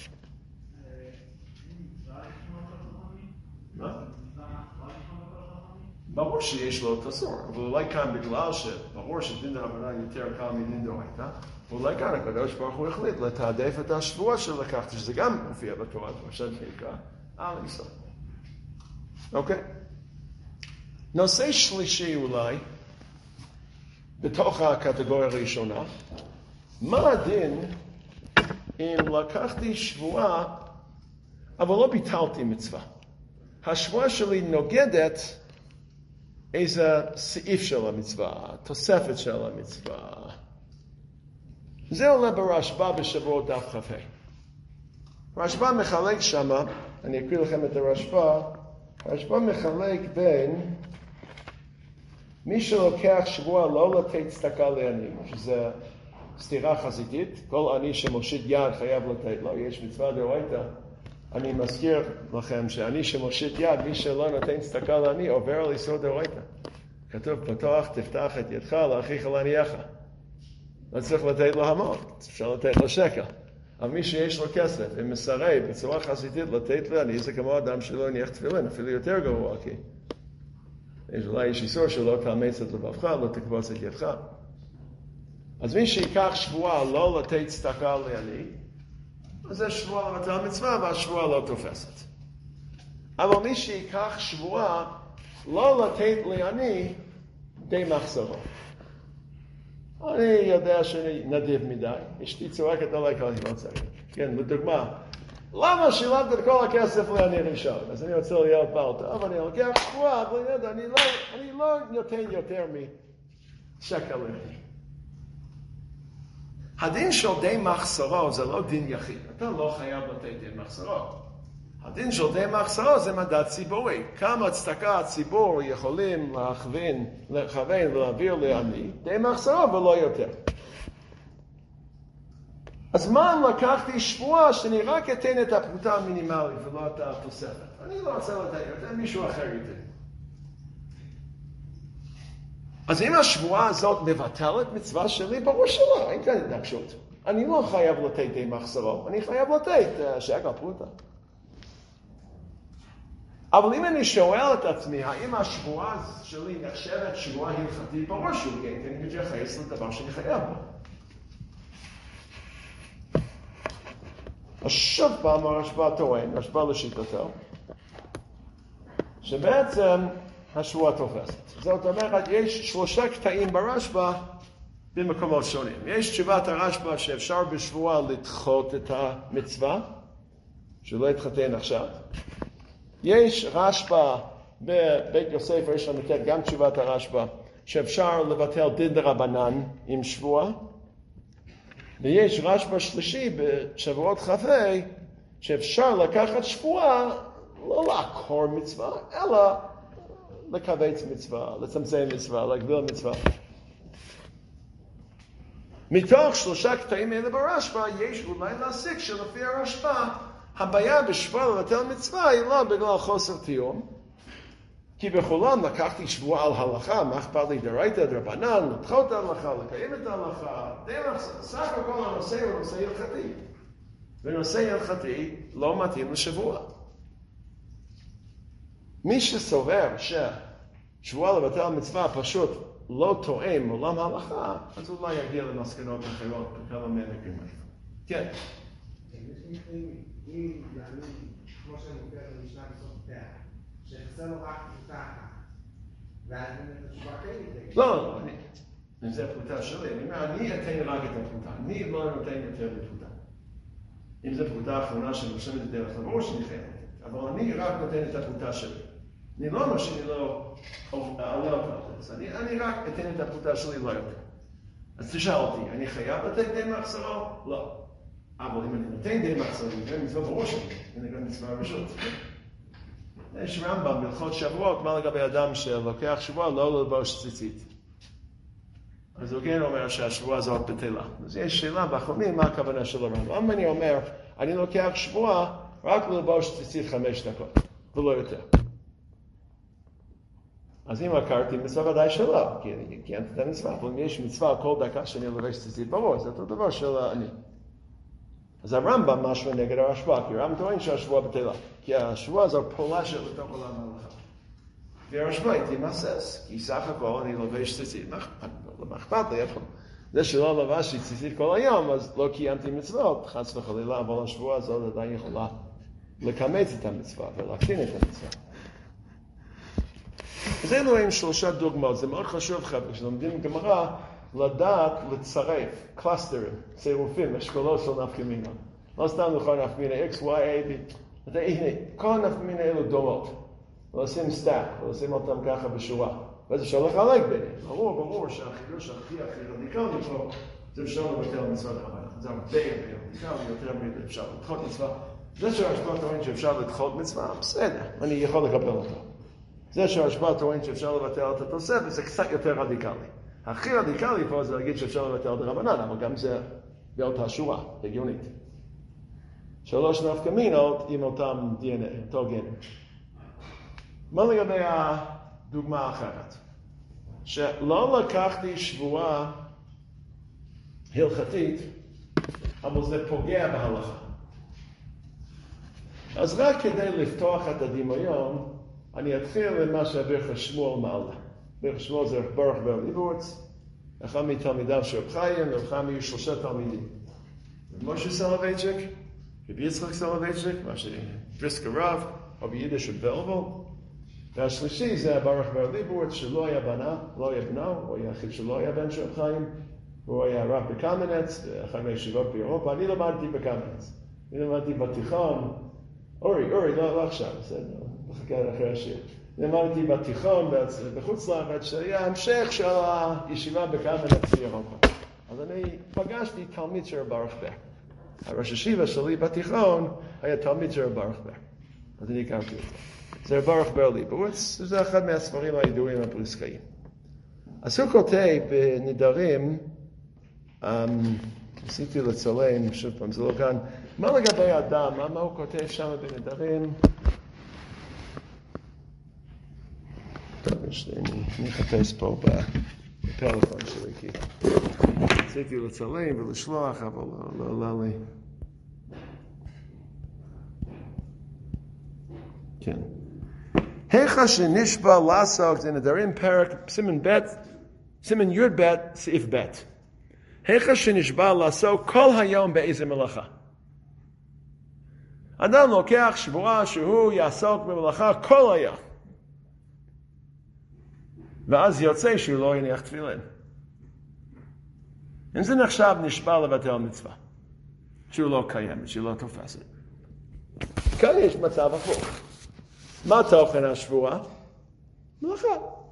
ברור שיש לו את הסור, אבל אולי כאן בגלל שברור שדין דרבנן יותר קל מדין דאורייתא, אולי כאן הקדוש ברוך הוא החליט לתעדף את השבועה שלקחתי, שזה גם מופיע בתורה, עכשיו שנקרא על איסור. אוקיי? נושא שלישי אולי, בתוך הקטגוריה הראשונה, מה הדין אם לקחתי שבועה, אבל לא ביטלתי מצווה? השבועה שלי נוגדת איזה סעיף של המצווה, תוספת של המצווה. זה עולה ברשב"א בשבועות דף כ"ה. רשב"א מחלק שמה, אני אקריא לכם את הרשב"א, רשב"א מחלק בין מי שלוקח שבוע לא לתת צדקה לעני, שזה סתירה חזיתית, כל עני שמושיט יד חייב לתת לו, יש מצווה דאורייתא. אני מזכיר לכם שעני שמושיט יד, מי שלא נותן צדקה לעני עובר על איסור דאורייתא. כתוב פתוח תפתח את ידך לאחיך לעניך. לא צריך לתת לו המון, אפשר לתת לו שקל. אבל מי שיש לו כסף ומסרב בצורה חסידית לתת לעני, זה כמו אדם שלא הניח תפילין, אפילו יותר גרוע, כי אולי יש איסור שלא תאמץ את לבבך, לא תקבוץ את ידך. אז מי שיקח שבועה לא לתת צדקה לעני, אז זה שבועה לבטל מצווה והשבועה לא תופסת. אבל מי שיקח שבועה לא לתת לעני, די מחסרו. אני יודע שאני נדיב מדי, אשתי צועקת עליי כל הזמן צריך. כן, לדוגמה, למה שילמת את כל הכסף לעני ראשון? אז אני רוצה להיות בעל טוב, אני לוקח שבועה, אבל אני לא נותן יותר משקל לעני. הדין של די מחסרו זה לא דין יחיד, אתה לא חייב לתת דין מחסרו. הדין של די מחסרו זה מדד ציבורי. כמה צדקה הציבור יכולים לכוון ולהעביר לעני, די מחסרו ולא יותר. אז מה אם לקחתי שבועה שאני רק אתן את הפרוטה המינימלית ולא את התוספת? אני לא רוצה לתת יותר, מישהו אחר ייתן. אז אם השבועה הזאת מבטלת מצווה שלי, ברור שלא, אין כאן התנגשות. אני לא חייב לתת די מחסרו, אני חייב לתת שקל פרוטה. אבל אם אני שואל את עצמי, האם השבועה שלי נחשבת שבועה הלכתית, ברור שהוא כן, כי אני מתייחס לדבר שאני חייב בו. אז שוב פעם הרשב"א טוען, הרשב"א לשיטתו, שבעצם השבועה תופסת. זאת אומרת, יש 3 קטעים ברשב"א במקומות שונים. יש תשובת הרשב"א שאפשר בשבועה לדחות את המצווה, שלא יתחתן עכשיו. יש רשב"א בבית יוסף, יש לנו גם תשובת הרשב"א, שאפשר לבטל דין דרבנן עם שבועה. ויש רשב"א שלישי בשבועות כ"ה, שאפשר לקחת שבועה, לא לעקור מצווה, אלא לקבץ מצווה, לצמצם מצווה, להגביל מצווה. מתוך 3 קטעים האלה ברשב"א, יש אולי להסיק שלפי הרשב"א, הבעיה בשבועה לבטל מצווה היא לא בגלל חוסר תיאום, כי בחולון לקחתי שבועה על הלכה, מה אכפת לי דאורייתא דרבנן, לדחות את ההלכה, לקיים את ההלכה, סך הכל הנושא הוא נושא הלכתי. ונושא הלכתי לא מתאים לשבועה. מי שסובר ששבועה לבטל מצווה פשוט לא תואם עולם ההלכה, אז אולי יגיע למסקנות אחרות בכמה מקרים. כן. אם יעלו, כמו שאני מוכר במשנה בסוף פתח, שחסר לו רק פרוטה אחת, ואז את התשובה כן. לא, אם זה הפרוטה שלי, אני אומר, אני אתן רק את הפרוטה, אני לא נותן יותר לפרוטה. אם זה פרוטה האחרונה שנושמת את דרך לבור שאני חייב לתת, אבל אני רק נותן את הפרוטה שלי. אני לא אומר שאני לא עולה אותה, אני רק אתן את הפרוטה שלי לא יותר. אז תשאל אותי, אני חייב לתת די מחסרו? לא. אבל אם אני נותן די מחסרו, זה מצווה ברור שלי, זה גם מצווה רשות. יש רמב"ם בהלכות שבועות, מה לגבי אדם שלוקח שבוע לא ללבוש ציצית. אז הוא כן אומר שהשבועה הזאת בטלה. אז יש שאלה באחרונים, מה הכוונה של הרמב"ם? אם אני אומר, אני לוקח שבועה רק ללבוש ציצית 5 דקות, ולא יותר. אז אם עקרתי מצווה ודאי שלא, כי אני קיימתי את המצווה, אבל אם יש מצווה על כל דקה שאני לובש ציצית בראש, זה אותו דבר של אני. אז הרמב"ם משהו נגד הרשב"א, כי הרמב"ם טוען שהשבועה בטלה, כי השבועה זו פולשת לתוך עולם ההלכה. והרשב"א הייתי מסס, כי סך הכל אני לובש ציצית, מה אכפת לי? זה שלא לבשתי ציצית כל היום, אז לא קיימתי מצוות, חס וחלילה, אבל השבועה הזאת עדיין יכולה לקמץ את המצווה ולהקטין את המצווה. אז אלו הם 3 דוגמאות, זה מאוד חשוב חבר'ה, כשלומדים גמרא, לדעת לצרף, קלאסטרים, צירופים, אשכולות של נפקא מינה. לא סתם לכל נפקא מינה, X, Y, A, B. הנה, כל הנפקא מינה אלו דומות. ולשים סטאק, ולשים אותם ככה בשורה. ואז אפשר לחלק ביניהם. ברור שהחידוש הכי רדיקלי פה, זה אפשר לבטל מצווה דרבנן. זה הרבה רדיקלי, יותר אפשר לדחות מצווה. זה שהרשב"א טוען שאפשר לדחות מצווה, בסדר, אני יכול לקבל אותו. זה שהרשב"א טוען שאפשר לבטל את התוספת, זה קצת יותר רדיקלי. הכי רדיקלי פה זה להגיד שאפשר לבטל דרבנן, אבל גם זה באותה שורה, הגיונית. 3 נפקא מינות עם אותם DNA, אותו גן. מה לגבי הדוגמה האחרת? שלא לקחתי שבועה הלכתית, אבל זה פוגע בהלכה. אז רק כדי לפתוח את הדמיון, אני אתחיל למה שברך שמואל מעלה. ברך שמואל זה ברך ברליבורץ, אחד מתלמידיו של רב חיים, רב חיים היו 3 תלמידים. משה סולובייצ'יק, רבי יצחק סולובייצ'יק, מה שבריסקה רב, או ביידיש בלבל. והשלישי זה ברך ברליבורץ, שלא היה בנה, לא היה בנו, הוא היה היחיד שלא היה בן של רב חיים, הוא היה רב בקמנץ, אחד מהישיבות באירופה. אני למדתי בקמנץ. אני למדתי בתיכון, אורי, לא עכשיו, בסדר, מחכה אחרי השיר. למדתי בתיכון בחוץ לארץ, שהיה המשך של הישיבה בקמנץ באירופה. אז אני פגשתי תלמיד של ברוך בר. הראש הישיבה שלי בתיכון היה תלמיד של ברוך בר. אז אני הכרתי אותו. זה ברוך בר ליבוביץ, זה אחד מהספרים הידועים הבריסקאיים. אז הוא כותב בנדרים, ניסיתי לצלם, שוב פעם, זה לא כאן, מה לגבי אדם, מה הוא כותב שם בנדרים? טוב, אני אחפש פה בפלאפון שלי, כי ניסיתי לצלם ולשלוח, אבל לא עלה לי. כן. היכא שנשבע לעסוק, זה נדרים פרק, סימן י"ב, סעיף ב'. היכא שנשבע לעסוק כל היום באיזה מלאכה. אדם לוקח שבועה שהוא יעסוק במלאכה כל היום. ואז יוצא שהוא לא יניח תפילין. אם זה נחשב נשבע לבטל מצווה. שהוא לא קיים, שהוא לא תופס. כאן יש מצב הפוך. מה תוכן השבועה? מלאכה.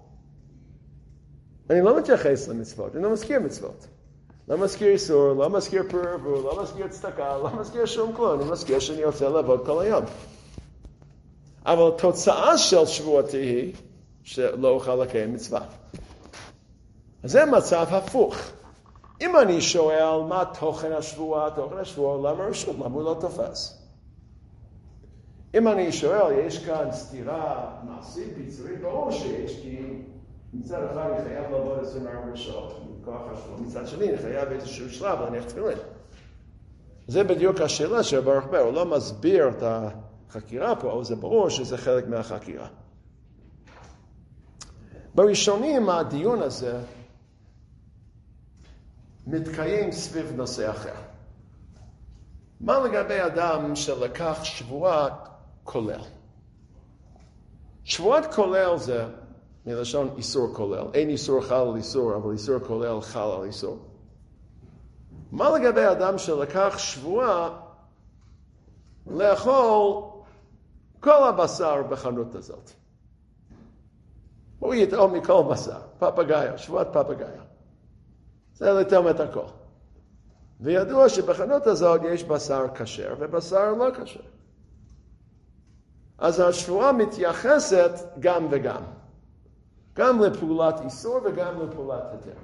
אני לא מתייחס למצוות, אני לא מזכיר מצוות. לא מזכיר איסור, לא מזכיר פרבור, לא מזכיר צדקה, לא מזכיר שום כלום, אני מזכיר שאני רוצה לעבוד כל היום. אבל תוצאה של שבועתי היא שלא אוכל לקיים מצווה. אז זה מצב הפוך. אם אני שואל מה תוכן השבועה, למה רשות, למה הוא לא תופס? אם אני שואל, יש כאן סתירה מעשית, ביצורית, ברור שיש, כי מצד אחד אני חייב לעבוד 24 שעות, מכוח השבוע. מצד שני, אני חייב איזשהו שלב להניח תפילין. זה בדיוק השאלה של ברוך בר, הוא לא מסביר את החקירה פה, אבל זה ברור שזה חלק מהחקירה. בראשונים, הדיון הזה מתקיים סביב נושא אחר. מה לגבי אדם שלקח שבועת כולל? שבועת כולל זה מלשון איסור כולל. אין איסור חל על איסור, אבל איסור כולל חל על איסור. מה לגבי אדם שלקח שבועה לאכול כל הבשר בחנות הזאת? הוא יטעום מכל בשר, פפגאיה, שבועת פפגאיה. זה לטעום את הכל. וידוע שבחנות הזאת יש בשר כשר ובשר לא כשר. אז השבועה מתייחסת גם וגם. גם לפעולת איסור וגם לפעולת היתר.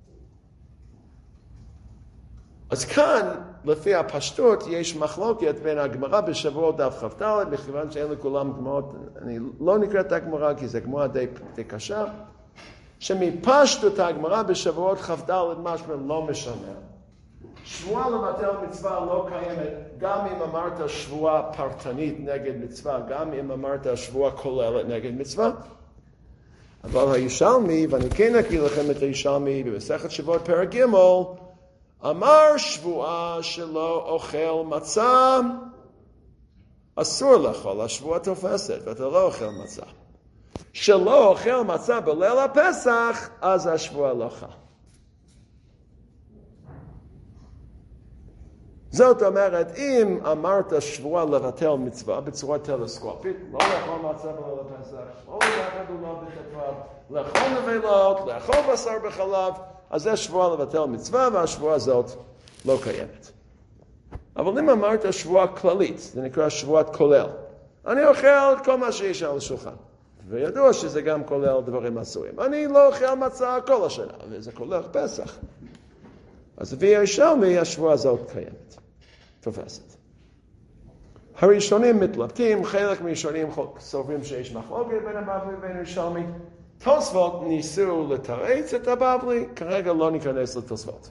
אז כאן, לפי הפשטות, יש מחלוקת בין הגמרא בשבועות דף כ"ד, מכיוון שאין לכולם גמרות, אני לא נקרא את הגמרא כי זו גמרא די קשה, שמפשטות הגמרא בשבועות כ"ד משמע לא משנה. שבועה לבטל מצווה לא קיימת, גם אם אמרת שבועה פרטנית נגד מצווה, גם אם אמרת שבועה כוללת נגד מצווה. אבל הירושלמי, ואני כן אקריא לכם את הירושלמי במסכת שבועות פרק ג', אמר שבועה שלא אוכל מצה, אסור לאכול, השבועה תופסת, ואתה לא אוכל מצה. שלא אוכל מצה בליל הפסח, אז השבועה לא חל. זאת אומרת, אם אמרת שבועה לבטל מצווה בצורה טלסקופית, לא לאכול מצה ולא לפסח, לא לקחת ולא בט"ו, לאכול נבלות, לאכול בשר בחלב, אז זה שבועה לבטל מצווה, והשבועה הזאת לא קיימת. אבל אם אמרת שבועה כללית, זה נקרא שבועת כולל. אני אוכל כל מה שיש על השולחן. וידוע שזה גם כולל דברים אסורים. אני לא אוכל מצה כל השנה, וזה כולל פסח. אז לפי הירושלמי, השבועה הזאת קיימת. תופסת. הראשונים מתלבטים, חלק מהראשונים סוברים שיש מחלוקת בין הבבלי ובין הירושלמי. תוספות ניסו לתרץ את הבבלי, כרגע לא ניכנס לתוספות.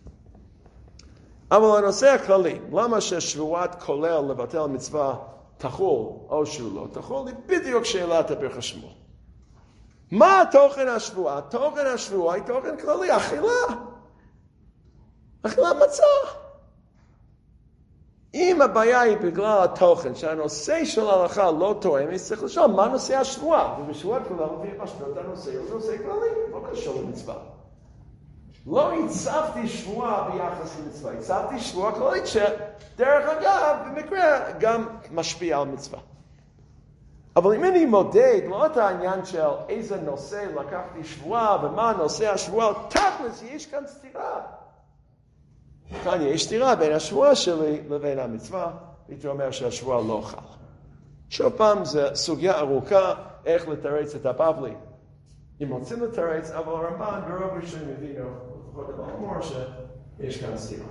אבל הנושא הכללי, למה ששבועת כולל לבטל מצווה תחול או שהוא לא תחול, היא בדיוק שאלת הברכת שמואל. מה תוכן השבועה? תוכן השבועה היא תוכן כללי, אכילה. אכילה מצה. אם הבעיה היא בגלל התוכן, שהנושא של ההלכה לא תואם, אני צריך לשאול מה נושא השבועה. ובשבועה כולה מביא משמעות הנושא, הוא נושא כללי, לא קשור למצווה. לא הצבתי שבועה ביחס למצווה, הצבתי שבועה כללית שדרך אגב, במקרה, גם משפיע על מצווה. אבל אם אני מודד, לא את העניין של איזה נושא לקחתי שבועה ומה נושא השבועה, תכלס יש כאן סתירה. כאן יש סתירה בין השבועה שלי לבין המצווה, הייתי אומר שהשבועה לא חל. שוב פעם, זו סוגיה ארוכה, איך לתרץ את הבבלי. אם רוצים לתרץ, אבל הרמב"ן ברוב ראשון מבינו, לפחות דבר אומר שיש כאן סתירה.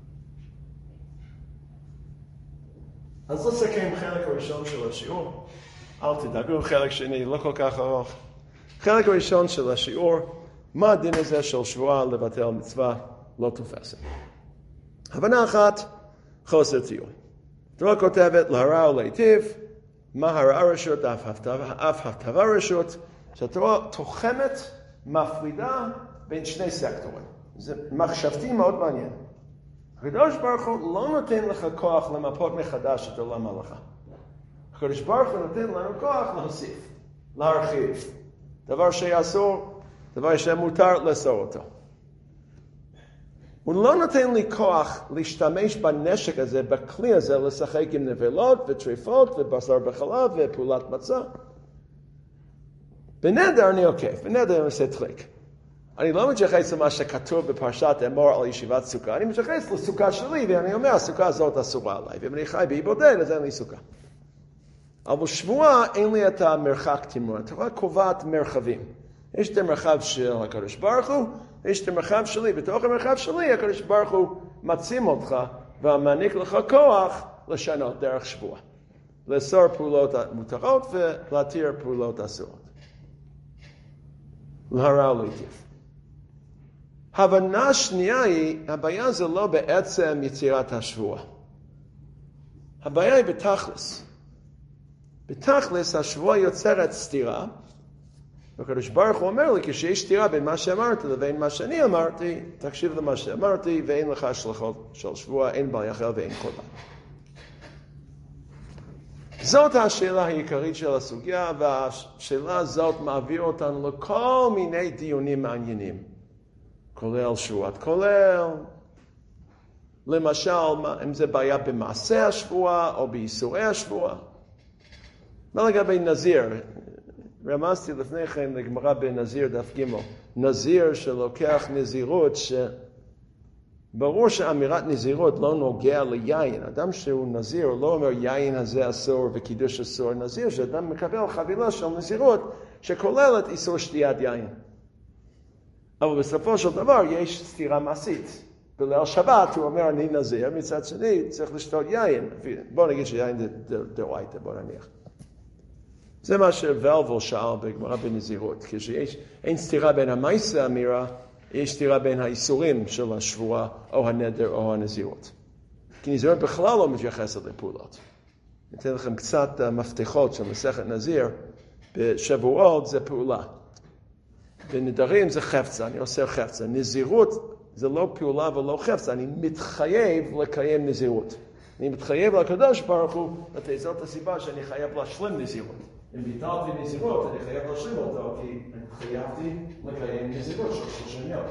אז לסכם חלק הראשון של השיעור, אל תדאגו, חלק שני לא כל כך ארוך. חלק הראשון של השיעור, מה הדין הזה של שבועה לבטל מצווה לא תופסת. הבנה אחת, חוסר ציור. תורה כותבת להרע ולהיטיב, מה הרעה רשות, אף הפתעה רשות, שהתורה תוחמת, מפרידה בין שני סקטורים. זה מחשבתי מאוד מעניין. הקדוש ברוך הוא לא נותן לך כוח למפות מחדש את עולם ההלכה. הקדוש ברוך הוא נותן לנו כוח להוסיף, להרחיב. דבר שאסור, דבר שמותר לאסור אותו. הוא לא נותן לי כוח להשתמש בנשק הזה, בכלי הזה, לשחק עם נבלות וטריפות ובשר בחלב ופעולת מצה. בנדר אני עוקף, בנדר אני עושה טריק. אני לא מתייחס למה שכתוב בפרשת אמור על ישיבת סוכה, אני מתייחס לסוכה שלי ואני אומר, הסוכה הזאת אסורה עליי, ואם אני חי באי בודד אז אין לי סוכה. אבל שבועה אין לי את המרחק תימור, התורה קובעת מרחבים. יש את המרחב של הקדוש ברוך הוא, יש את המרחב שלי, בתוך המרחב שלי הקדוש ברוך הוא מצים אותך ומעניק לך כוח לשנות דרך שבועה. לאסור פעולות מותרות ולהתיר פעולות אסורות. להרע ולהיטיב. הבנה שנייה היא, הבעיה זה לא בעצם יצירת השבועה. הבעיה היא בתכלס. בתכלס השבועה יוצרת סתירה, והקדוש ברוך הוא אומר לי, כשיש סתירה בין מה שאמרתי לבין מה שאני אמרתי, תקשיב למה שאמרתי, ואין לך השלכות של שבועה, אין בעיה אחר ואין קורבן. זאת השאלה העיקרית של הסוגיה, והשאלה הזאת מעביר אותנו לכל מיני דיונים מעניינים. כולל שבועת כולל, למשל, אם זה בעיה במעשה השבועה או באיסורי השבועה. מה לגבי נזיר? רמזתי לפני כן לגמרא בנזיר דף ג' נזיר שלוקח נזירות, שברור שאמירת נזירות לא נוגע ליין. אדם שהוא נזיר לא אומר יין הזה אסור וקידוש אסור. נזיר שאדם מקבל חבילה של נזירות שכוללת איסור שתיית יין. אבל בסופו של דבר יש סתירה מעשית. בליל שבת הוא אומר אני נזיר, מצד שני צריך לשתות יין. בוא נגיד שיין זה דאורייתא, בוא נניח. זה מה שוולבול שאל בגמרא בנזירות. כשאין סתירה בין המעשה האמירה, יש סתירה בין האיסורים של השבועה או הנדר או הנזירות. כי נזירות בכלל לא מתייחסת לפעולות. אני אתן לכם קצת מפתחות של מסכת נזיר. בשבועות זה פעולה. בנדרים זה חפצה, אני עושה חפצה. נזירות זה לא פעולה ולא חפצה, אני מתחייב לקיים נזירות. אני מתחייב לקדוש ברוך הוא, זאת הסיבה שאני חייב להשלים נזירות. אם ביטלתי נזירות, אני חייב להשלים אותו, כי אני חייבתי לקיים נזירות של 30 יום.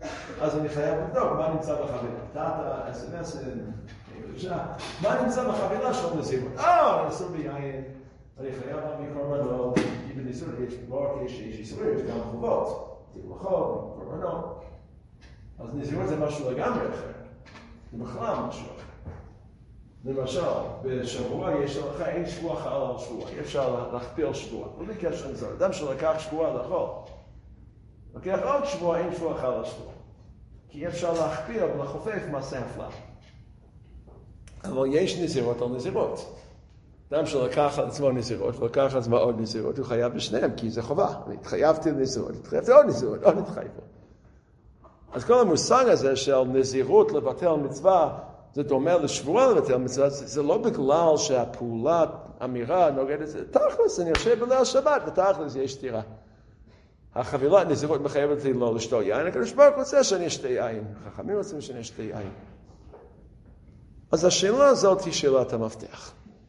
אז אני חייב לבדוק מה נמצא בחבילה. טאטה, SMS, מה נמצא בחבילה של נזירות? אסור ביין, אני חייב להביא קורבנות, כי בנזירות יש כבר יש איסורים, יש גם חובות, תלוחות, קורבנות. אז נזירות זה משהו לגמרי אחר, זה בכלל משהו אחר. למשל, בשבוע יש לך אין שבוע חל על שבוע, אי אפשר להכפיל שבוע, לא בקשר עם זה, אדם שלקח שבוע לאכול, לוקח עוד שבוע, אין שבוע חל על שבוע, כי אי אפשר להכפיל ולחופף מעשה הפלא. אבל יש נזירות על נזירות. אדם שלקח על עצמו נזירות ולקח על עצמו עוד נזירות, הוא חייב בשניהם, כי זה חובה. אני התחייבתי לנזירות, התחייבתי עוד נזירות, עוד התחייבו. אז כל המושג הזה של נזירות לבטל מצווה, זה דומה לשבועה לבטל מצווה, זה לא בגלל שהפעולת אמירה נוגדת, זה תכלס, אני יושב בליל שבת, ותכלס יש סתירה. החבילת נזירות מחייבת לי לא לשתות יין, הקדוש ברוך רוצה שאני אשתה יין, חכמים רוצים שאני אשתה יין. אז השאלה הזאת היא שאלת המפתח.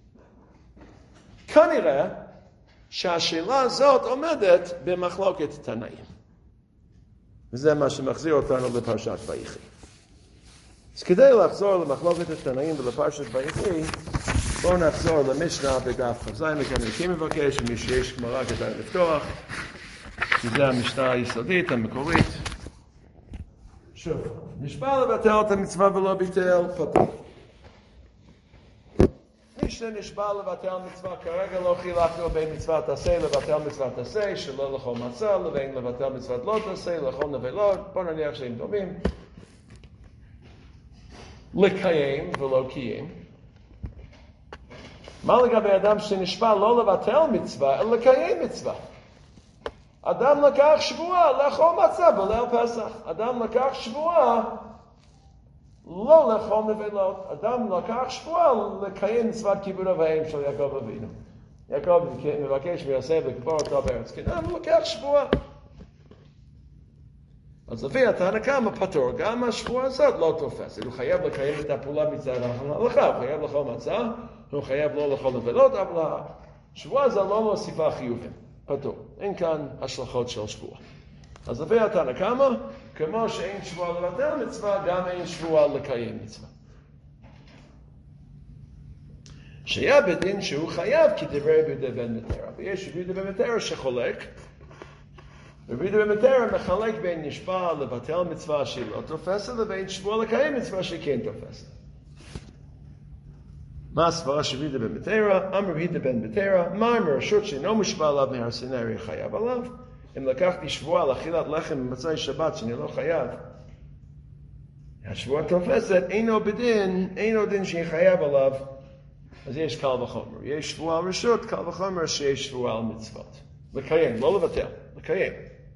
כנראה שהשאלה הזאת עומדת במחלוקת תנאים. וזה מה שמחזיר אותנו לפרשת ויחי. אז כדי לחזור למחלוקת התנאים ולפרשת ויחי, בואו נחזור למשנה בדף כ"ז, וכאן אני מבקש שמי שיש גמרא כדאי לפתוח, כי זה המשנה היסודית, המקורית. שוב, נשבע לבטל את המצווה ולא ביטל, פטור. מי שנשבע לבטל מצווה, כרגע לא חילקנו בין מצוות עשה לבטל מצוות עשה, שלא לאכול מצה, לבין לבטל מצוות לא תעשה, לאכול נבלות, בוא נניח שהם דומים. לקיים ולא קיים. מה לגבי אדם שנשבע לא לבטל מצווה, אלא לקיים מצווה? אדם לקח שבועה לאכול מצה בליל פסח. אדם לקח שבועה לא לאכול נבלות. אדם לקח שבועה לקיים מצוות כיבוד אב ואם של יעקב אבינו. יעקב מבקש מיוסף לקבור אותו בארץ כנען, הוא לקח שבועה. אז לפי התנא קמא פטור, גם השבועה הזאת לא תופסת. הוא חייב לקיים את הפעולה מצד ההלכה, הוא חייב לאכול מצה, הוא חייב לא לאכול נבלות, אבל השבועה הזאת לא מוסיפה חיובים. פטור. אין כאן השלכות של שבועה. אז לפי התנא קמא, כמו שאין שבועה לבטל מצווה, גם אין שבועה לקיים מצווה. שהיה בדין שהוא חייב כדברי רבי יהודה בן מתרא. ויש רבי יהודה בן מתרא שחולק, רבי יהודה בן מתרא מחלק בין נשבע לבטל מצווה שהיא לא תופסת, לבין שבועה לקיים מצווה שהיא כן תופסת. מה הסברה של רבי יהודה בן מתרא? אמר רבי יהודה בן מתרא, מה אם רשות שאינו מושבע עליו מהר סיני חייב עליו? אם לקחתי שבועה לאכילת לחם במצוות שבת שאני לא חייב, השבועה תופסת, אינו דין שהיא חייב עליו, אז יש קל וחומר. יש שבועה על רשות, קל וחומר שיש שבועה על מצוות. לקיים, לא לבטל, לקיים.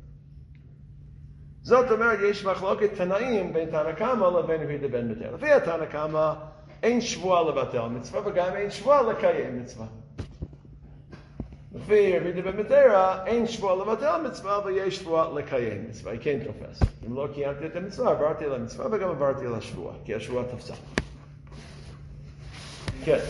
זאת אומרת, יש מחלוקת תנאים בין תנא קמא לבין רבי יהודה בן מתרא. לפי התנא קמא, אין שבועה לבטל מצווה, וגם אין שבועה לקיים מצווה. לפי רבי יהודה בן מתרא, אין שבועה לבטל מצווה, אבל יש שבועה לקיים מצווה. היא כן תופסת. אם לא קיימתי את המצווה, עברתי על המצווה וגם עברתי על השבועה, כי השבועה תפסה. כן.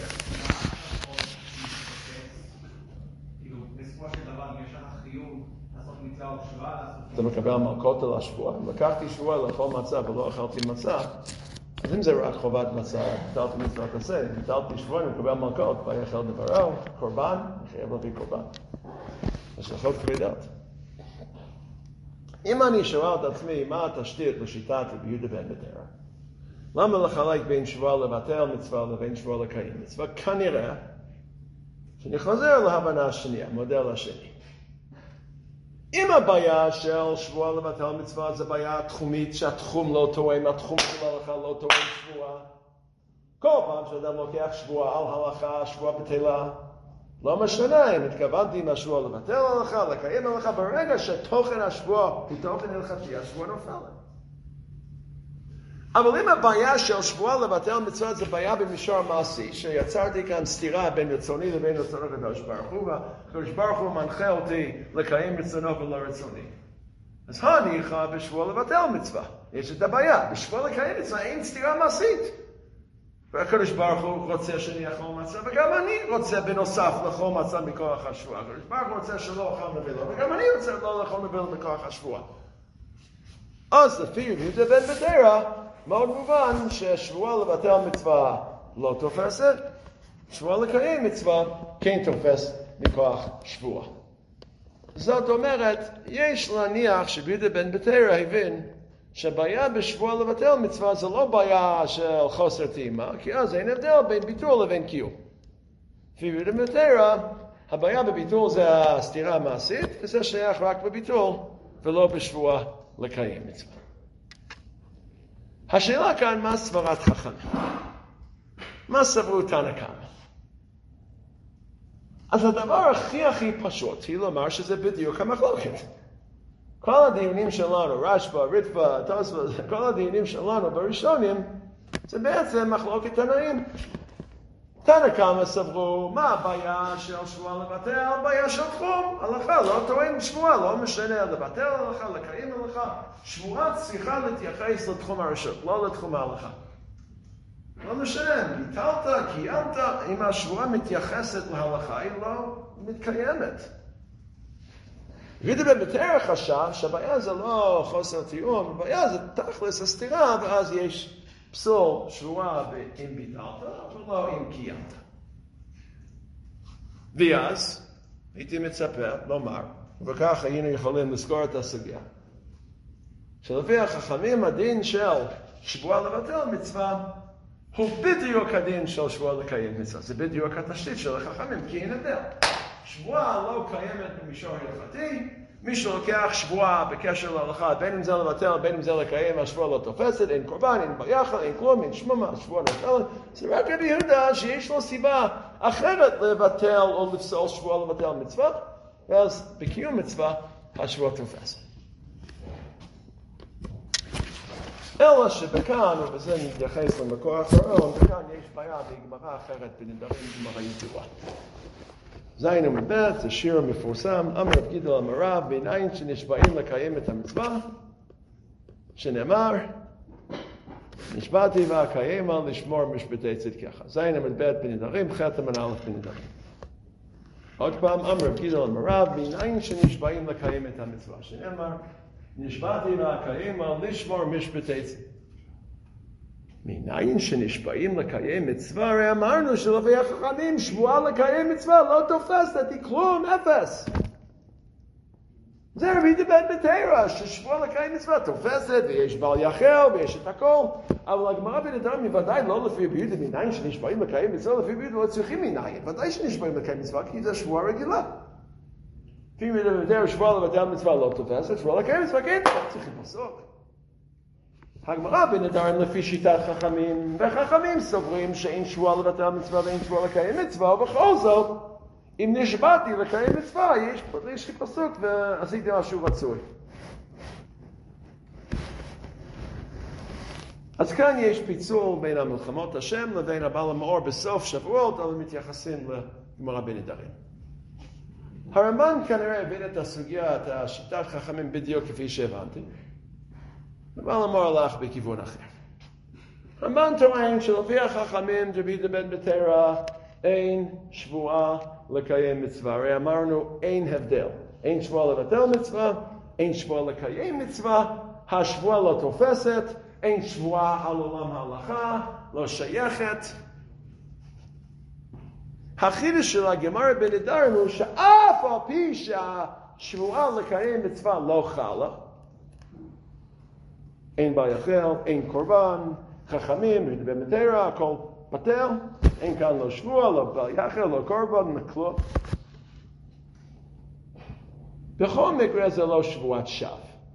אתה מקבל מלכות על השבועה. אם לקחתי שבועה לאכול מצה ולא אכלתי מצה, אז אם זה רק חובת מצה, ביטלתי מצוות עשה, ביטלתי שבועה, אני מקבל מלכות, ויאכל דברו, קורבן, אני חייב להביא קורבן. השלכות כבדות. אם אני שואל את עצמי, מה התשתית לשיטת רבי יהודה בן מתרא? למה לחלק בין שבועה לבטל מצווה לבין שבועה לקיים מצווה? כנראה שאני חוזר להבנה השנייה, המודל השני. אם הבעיה של שבועה לבטל מצווה זה בעיה תחומית שהתחום לא תואם, התחום של ההלכה לא תואם שבועה. כל פעם שאדם לוקח שבועה על הלכה, שבועה בטלה, לא משנה אם התכוונתי עם השבועה לבטל הלכה, לקיים הלכה, ברגע שתוכן השבועה הוא תוכן הלכתי, השבועה נופלת. אבל אם הבעיה של שבועה לבטל מצווה זה בעיה במישור מעשי, שיצרתי כאן סתירה בין רצוני לבין רצונו הקדוש ברוך הוא, והקדוש ברוך הוא מנחה אותי לקיים רצונו ולא רצוני. אז הניחא בשבועה לבטל מצווה. יש את הבעיה, בשבועה לקיים מצווה אין סתירה מעשית. והקדוש ברוך הוא רוצה שאני אכול מצה, וגם אני רוצה בנוסף לאכול מצה מכוח השבועה. הקדוש ברוך הוא רוצה שלא אוכל נבלות, וגם אני רוצה לא לאכול נבלות מכוח השבועה. אז לפי יהודה בן בטרה, מאוד מובן ששבועה לבטל מצווה לא תופסת, שבועה לקיים מצווה כן תופס מכוח שבועה. זאת אומרת, יש להניח שביהודה בן בטרה הבין שהבעיה בשבועה לבטל מצווה זה לא בעיה של חוסר טעימה, כי אז אין הבדל בין ביטול לבין קיום. לפי ביהודה בן בטרה, הבעיה בביטול זה הסתירה המעשית, וזה שייך רק בביטול ולא בשבועה לקיים מצווה. השאלה כאן, מה סברת חכמים? מה סברו תנא קמא? אז הדבר הכי פשוט היא לומר שזה בדיוק המחלוקת. כל הדיונים שלנו, רשב"א, ריטב"א, תוספות, כל הדיונים שלנו בראשונים, זה בעצם מחלוקת תנאים. תנא קמא סברו, מה הבעיה של שבועה לבטל? הבעיה של תחום. הלכה לא טוען שבועה, לא משנה לבטל הלכה, לקיים הלכה. שבועה צריכה להתייחס לתחום הרשות, לא לתחום ההלכה. לא משנה, ביטלת, קיימת, אם השבועה מתייחסת להלכה, היא לא מתקיימת. ביהודה בן בטרה חשב שהבעיה זה לא חוסר תיאום, הבעיה זה תכלס הסתירה, ואז יש פסול שבועה אם ביטלת, ולא אם קיימת. ואז הייתי מצפה לומר, וכך היינו יכולים לזכור את הסוגיה, שלפי החכמים הדין של שבועה לבטל מצווה, הוא בדיוק הדין של שבועה לקיים מצווה. זה בדיוק התשתית של החכמים, כי אין הבדל. שבועה לא קיימת במישור הלכתי, מי שלוקח שבועה בקשר להלכה, בין אם זה לבטל, בין אם זה לקיים, השבועה לא תופסת, אין קורבן, אין ביחד, אין כלום, אין שממה, השבועה נפלת. זה רק רבי יהודה שיש לו סיבה אחרת לבטל או לפסול שבועה לבטל מצווה, ואז בקיום מצווה השבועה תופסת. אלא שבכאן, ובזה נתייחס למקור האחרון, וכאן יש בעיה בגמרא אחרת בנדרים גמרא ידועה. זין ומבט, זה שיר מפורסם, אמר רב גידל אמר רב, בעיניים שנשבעים לקיים את המצווה, שנאמר, נשבעתי ואקיימה לשמור משפטי צדקך. זין ומבט בנדרים, חטא א' בנדרים. עוד פעם, אמר רב גידל אמר רב, בעיניים שנשבעים לקיים את המצווה, שנאמר, נשבעתי ואקיימה לשמור משפטי צדקך. מניין שנשבעים לקיים מצווה, הרי אמרנו שלפי החכמים שבועה לקיים מצווה לא תופסת, היא כלום, אפס. זה רבי בן בטרה, ששבועה לקיים מצווה תופסת, ויש בעל יחל, ויש את הכל. אבל הגמרא בנדרים ודאי לא לפי רבי יהודה, מניין שנשבעים לקיים מצווה, לפי רבי יהודה לא צריכים מניין. ודאי שנשבעים לקיים מצווה, כי זה שבועה רגילה. לפי רבי יהודה שבועה לבטל מצווה לא תופסת, שבועה לקיים מצווה כן, צריכים פסוק. הגמרא בנדרים לפי שיטת חכמים, וחכמים סוברים שאין שבועה לבטל מצווה ואין שבועה לקיים מצווה, ובכל זאת, אם נשבעתי לקיים מצווה, יש לי פסוק ועשיתי משהו רצוי. אז כאן יש פיצול בין המלחמות השם לבין הבעל המאור בסוף שבועות, אבל מתייחסים לגמרא בנדרים. הרמב"ן כנראה הבין את הסוגיה, את השיטת חכמים בדיוק כפי שהבנתי. אבל המאור הלך בכיוון אחר. רמב"ן טוען שלפי החכמים רבי יהודה בן בטרה אין שבועה לקיים מצווה. הרי אמרנו אין הבדל. אין שבועה לבטל מצווה, אין שבועה לקיים מצווה, השבועה לא תופסת, אין שבועה על עולם ההלכה, לא שייכת. החידוש של הגמרא בנדרים הוא שאף על פי שהשבועה לקיים מצווה לא חלה, אין בעל יחל, אין קורבן, חכמים, רבי בן בטרה, הכל בטל, אין כאן לא שבועה, לא בעל יחל, לא קורבן, כלום. בכל מקרה זה לא שבועת שווא.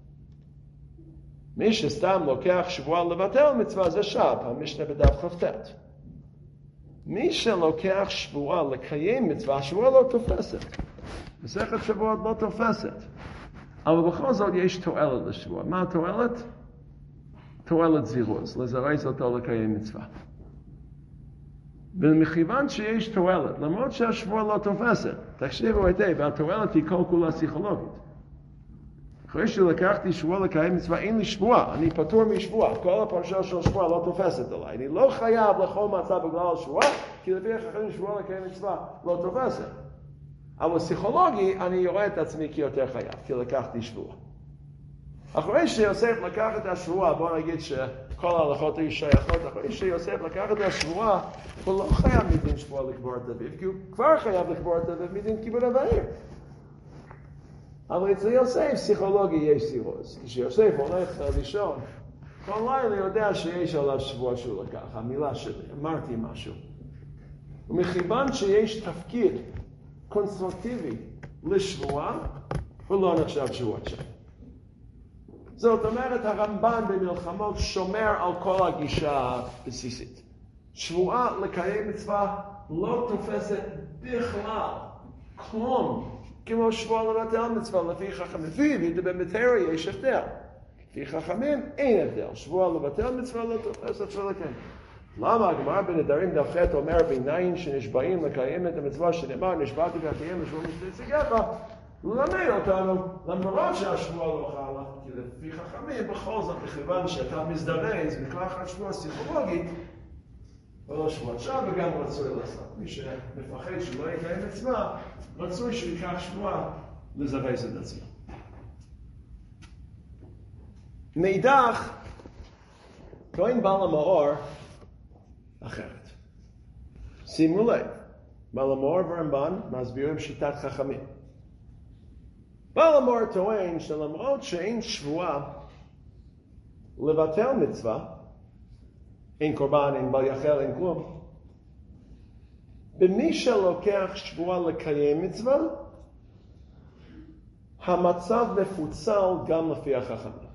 מי שסתם לוקח שבועה לבטל מצווה זה שווא, המשנה בדף כ"ט. מי שלוקח שבועה לקיים מצווה, השבועה לא תופסת. מסכת שבועות לא תופסת. אבל בכל זאת יש תועלת לשבועה. מה התועלת? תועלת זירוז, לזרז אותו לקיים מצווה. ומכיוון שיש תועלת, למרות שהשבועה לא תופסת, תקשיבו היטב, והתועלת היא כל כולה פסיכולוגית. אחרי שלקחתי שבועה לקיים מצווה, אין לי שבועה, אני פטור משבועה. כל הפרשה של שבועה לא תופסת עליי. אני לא חייב לכל מצב בגלל שבועה, כי לפי אחרי שבועה לקיים מצווה לא תופסת. אבל פסיכולוגי, אני רואה את עצמי כיותר חייב, כי לקחתי שבועה. אחרי שיוסף לקח את השבועה, בוא נגיד שכל ההלכות היו שייכות, אחרי שיוסף לקח את השבועה, הוא לא חייב מדין שבועה לקבור את אביו, כי הוא כבר חייב לקבור את אביו מדין כיבוד אב העיר. אבל אצל יוסף פסיכולוגי יש סירוס. כשיוסף הולך לישון, כל לילה יודע שיש עליו שבועה שהוא לקח, המילה שלי, אמרתי משהו. ומכיוון שיש תפקיד קונסטרוקטיבי לשבועה, הוא לא נחשב שבועת שם. זאת אומרת, הרמב"ן במלחמות שומר על כל הגישה הבסיסית. שבועה לקיים מצווה לא תופסת בכלל כלום, כמו שבועה לבטל מצווה לפי חכמים. לפי במטריה יש הבדל. לפי חכמים אין הבדל. שבועה לבטל מצווה לא תופסת ולקיים. למה הגמרא בנדרים דף ח' אומר בעיניים שנשבעים לקיים את המצווה שנאמר נשבעתי ואקיים לשמור מצוותיך ללמד אותנו למרות שהשבועה לא חלה, כי לפי חכמים בכל זאת מכיוון שאתה מזדרז מכוח השבועה פסיכולוגית ולא שבועת שעה וגם רצוי לעשות. מי שמפחד שלא יקיים מצווה רצוי שיקח שבועה לזרז את עצמו. מאידך כהן בעל המאור אחרת. שימו לב, בעל המאור והרמב"ן מסבירים שיטת חכמים. בעל המאור טוען שלמרות שאין שבועה לבטל מצווה, אין קורבן, אין בל יחל, אין כלום, במי שלוקח שבועה לקיים מצווה, המצב מפוצל גם לפי החכמים.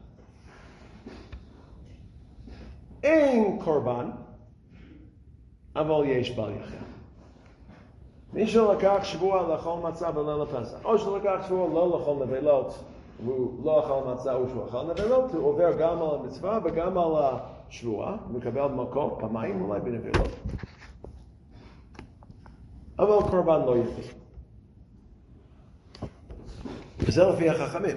אין קורבן, אבל יש בל יחל. מי שלקח שבוע לאכול מצה ולא לפסח, או שלקח שבוע לא לאכול נבלות, והוא לא אכל מצה או שהוא אכל נבלות, הוא עובר גם על המצווה וגם על השבועה, מקבל מקום פעמיים אולי בנבלות. אבל קורבן לא יביא. וזה לפי החכמים.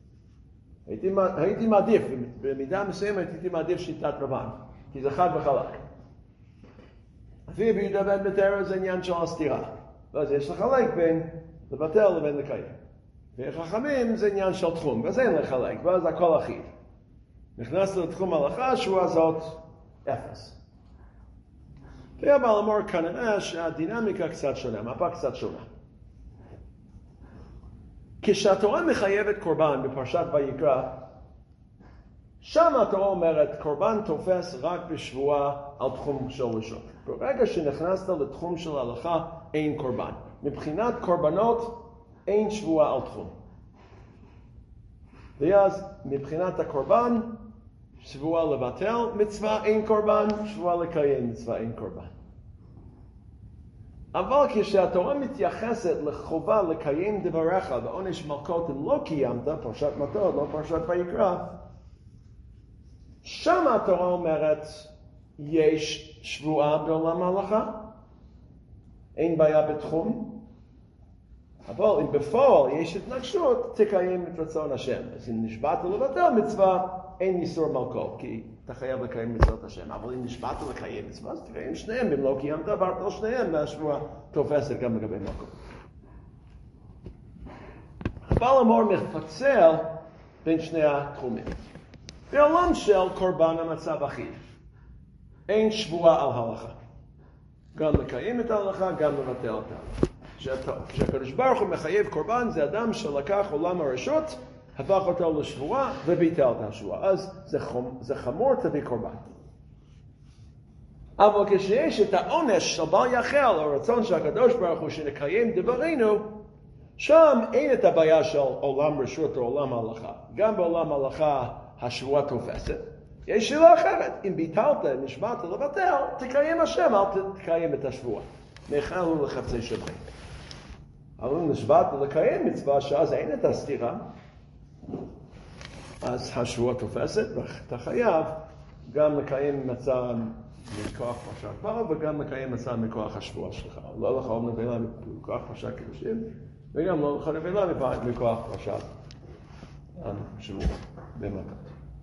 הייתי מעדיף, במידה מסוימת הייתי מעדיף שיטת רבן, כי זה חד וחלק. אפילו ביהודה בן בתרא זה עניין של הסתירה. אז יש לחלק בין לבטל לבין לקיים. וחכמים זה עניין של תחום, ואז אין לחלק, ואז הכל אחיד. נכנס לתחום ההלכה, שהוא הזאת אפס. והבעל המאור כנראה שהדינמיקה קצת שונה, מפה קצת שונה. כשהתורה מחייבת קורבן בפרשת ויקרא, שם התורה אומרת, קורבן תופס רק בשבועה על תחום של רשות. ברגע שנכנסת לתחום של ההלכה, אין קורבן. מבחינת קורבנות, אין שבועה על תחום. ואז מבחינת הקורבן, שבועה לבטל מצווה, אין קורבן, שבועה לקיים מצווה, אין קורבן. אבל כשהתורה מתייחסת לחובה לקיים דבריך ועונש מלכות אם לא קיימת, פרשת מטות, לא פרשת ויקרא, שם התורה אומרת, יש שבועה בעולם ההלכה, אין בעיה בתחום, אבל אם בפועל יש התנגשות, תקיים את רצון השם. אז אם נשבעת לבטל מצווה, אין איסור מלכות, כי אתה חייב לקיים מצוות השם. אבל אם נשבעת לקיים מצווה, אז תקיים שניהם, אם לא קיימת עברת על שניהם, והשבועה תופסת גם לגבי מלכות. בעל המאור מפצל בין שני התחומים. בעולם של קורבן המצב אחיד. אין שבועה על ההלכה. גם לקיים את ההלכה, גם לבטל את ההלכה. כשהקדוש ברוך הוא מחייב קורבן, זה אדם שלקח עולם הרשות, הפך אותו לשבועה וביטל את השבועה. אז זה חמור תביא קורבן. אבל כשיש את העונש של בל יחל, או רצון של הקדוש ברוך הוא שנקיים דברינו, שם אין את הבעיה של עולם רשות או עולם ההלכה. גם בעולם ההלכה השבועה תופסת. יש שאלה אחרת, אם ביטלת, נשבעת לבטל, תקיים השם, אל תקיים את השבועה. מאחלנו לחפצי שבחים. אבל אם נשבעת לקיים מצווה, שאז אין את הסתירה, אז השבועה תופסת, ואתה חייב גם לקיים מצה מכוח פרשת פרעה, וגם לקיים מצה מכוח השבועה שלך. לא לאכול נבלה מכוח פרשת קידושין, וגם לא לאכול נבלה מכוח פרשת שבועה במכות.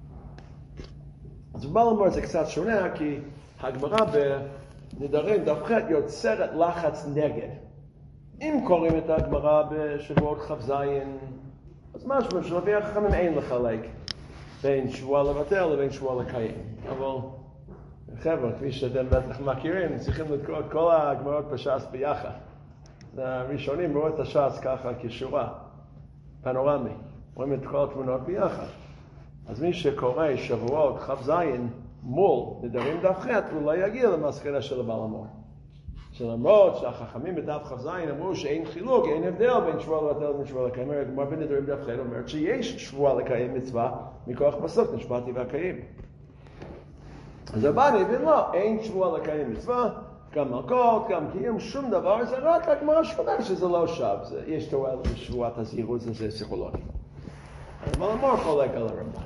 אז בעל המאור זה קצת שונה, כי הגמרא בנדרים דף ח' יוצרת לחץ נגד. אם קוראים את הגמרא בשבועות כ"ז, אז משהו שלפי החכמים אין לחלק בין שבועה לבטל לבין שבועה לקיים. אבל חבר'ה, כפי שאתם בטח מכירים, צריכים לקרוא את כל הגמרות בש"ס ביחד. הראשונים רואים את הש"ס ככה כשורה, פנורמי. רואים את כל התמונות ביחד. אז מי שקורא שבועות כ"ז מול נדרים דף ח' הוא לא יגיע למסקנה של הבעל המור. שלמרות שהחכמים בדף כ"ז אמרו שאין חילוק, אין הבדל בין שבועה לבטל לבין שבועה לקיים. הגמרא בנדרים דף ח' אומרת שיש שבועה לקיים מצווה מכוח פסוק נשבעתי ואקיים. אז הבא נבין לא, אין שבועה לקיים מצווה, גם מלכות, גם קיום, שום דבר, זה רק הגמרא שאומר שזה לא שב, יש תועלת בשבועת הזהירות, זה פסיכולוגי. אבל המור חולק על הרמב"ן.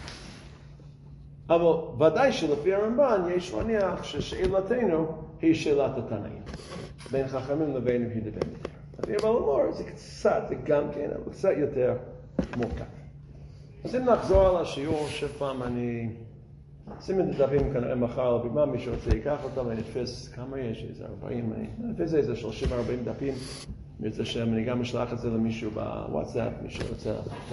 אבל ודאי שלפי הרמב"ן יש להניח ששאלתנו היא שאלת התנאים. בין חכמים לבין יהודי בן דתיים. אבל המור זה קצת, זה גם כן, אבל קצת יותר מורכב. אז אם נחזור על השיעור שפעם אני שים את הדפים כנראה מחר על הבימה, מי שרוצה ייקח אותם, אני נתפס, כמה יש? איזה 40, אני נתפס איזה 30-40 דפים. ברצה שם, אני גם אשלח את זה למישהו בוואטסאפ, מי שרוצה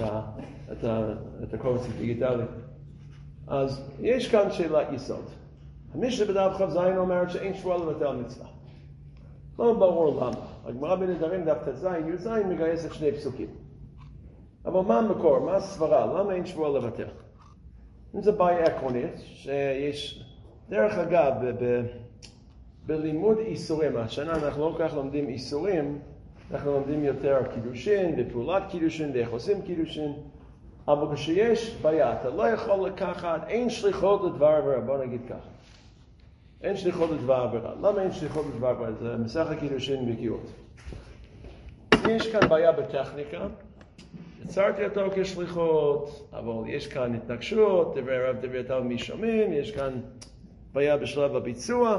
את הקובץ הדיגיטלי. אז יש כאן שאלה יסוד. המשנה בדף כ"ז אומרת שאין שבועה לבטל מצווה. לא ברור למה. הגמרא בנדרים דף ט"ז, י"ז מגייסת שני פסוקים. אבל מה המקור? מה הסברה? למה אין שבועה לבטל? זו בעיה עקרונית שיש, דרך אגב, בלימוד איסורים, השנה אנחנו לא כל כך לומדים איסורים, אנחנו לומדים יותר קידושין, בפעולת קידושין, ואיך עושים קידושין, אבל כשיש בעיה, אתה לא יכול לקחת, אין שליחות לדבר עבירה, בוא נגיד ככה. אין שליחות לדבר עבירה. למה אין שליחות לדבר עבירה? זה מסכת קידושין בקיאות. יש כאן בעיה בטכניקה, יצרתי אותו כשליחות, אבל יש כאן התנגשות, דברי רב דברי טל מי שומעים, יש כאן בעיה בשלב הביצוע,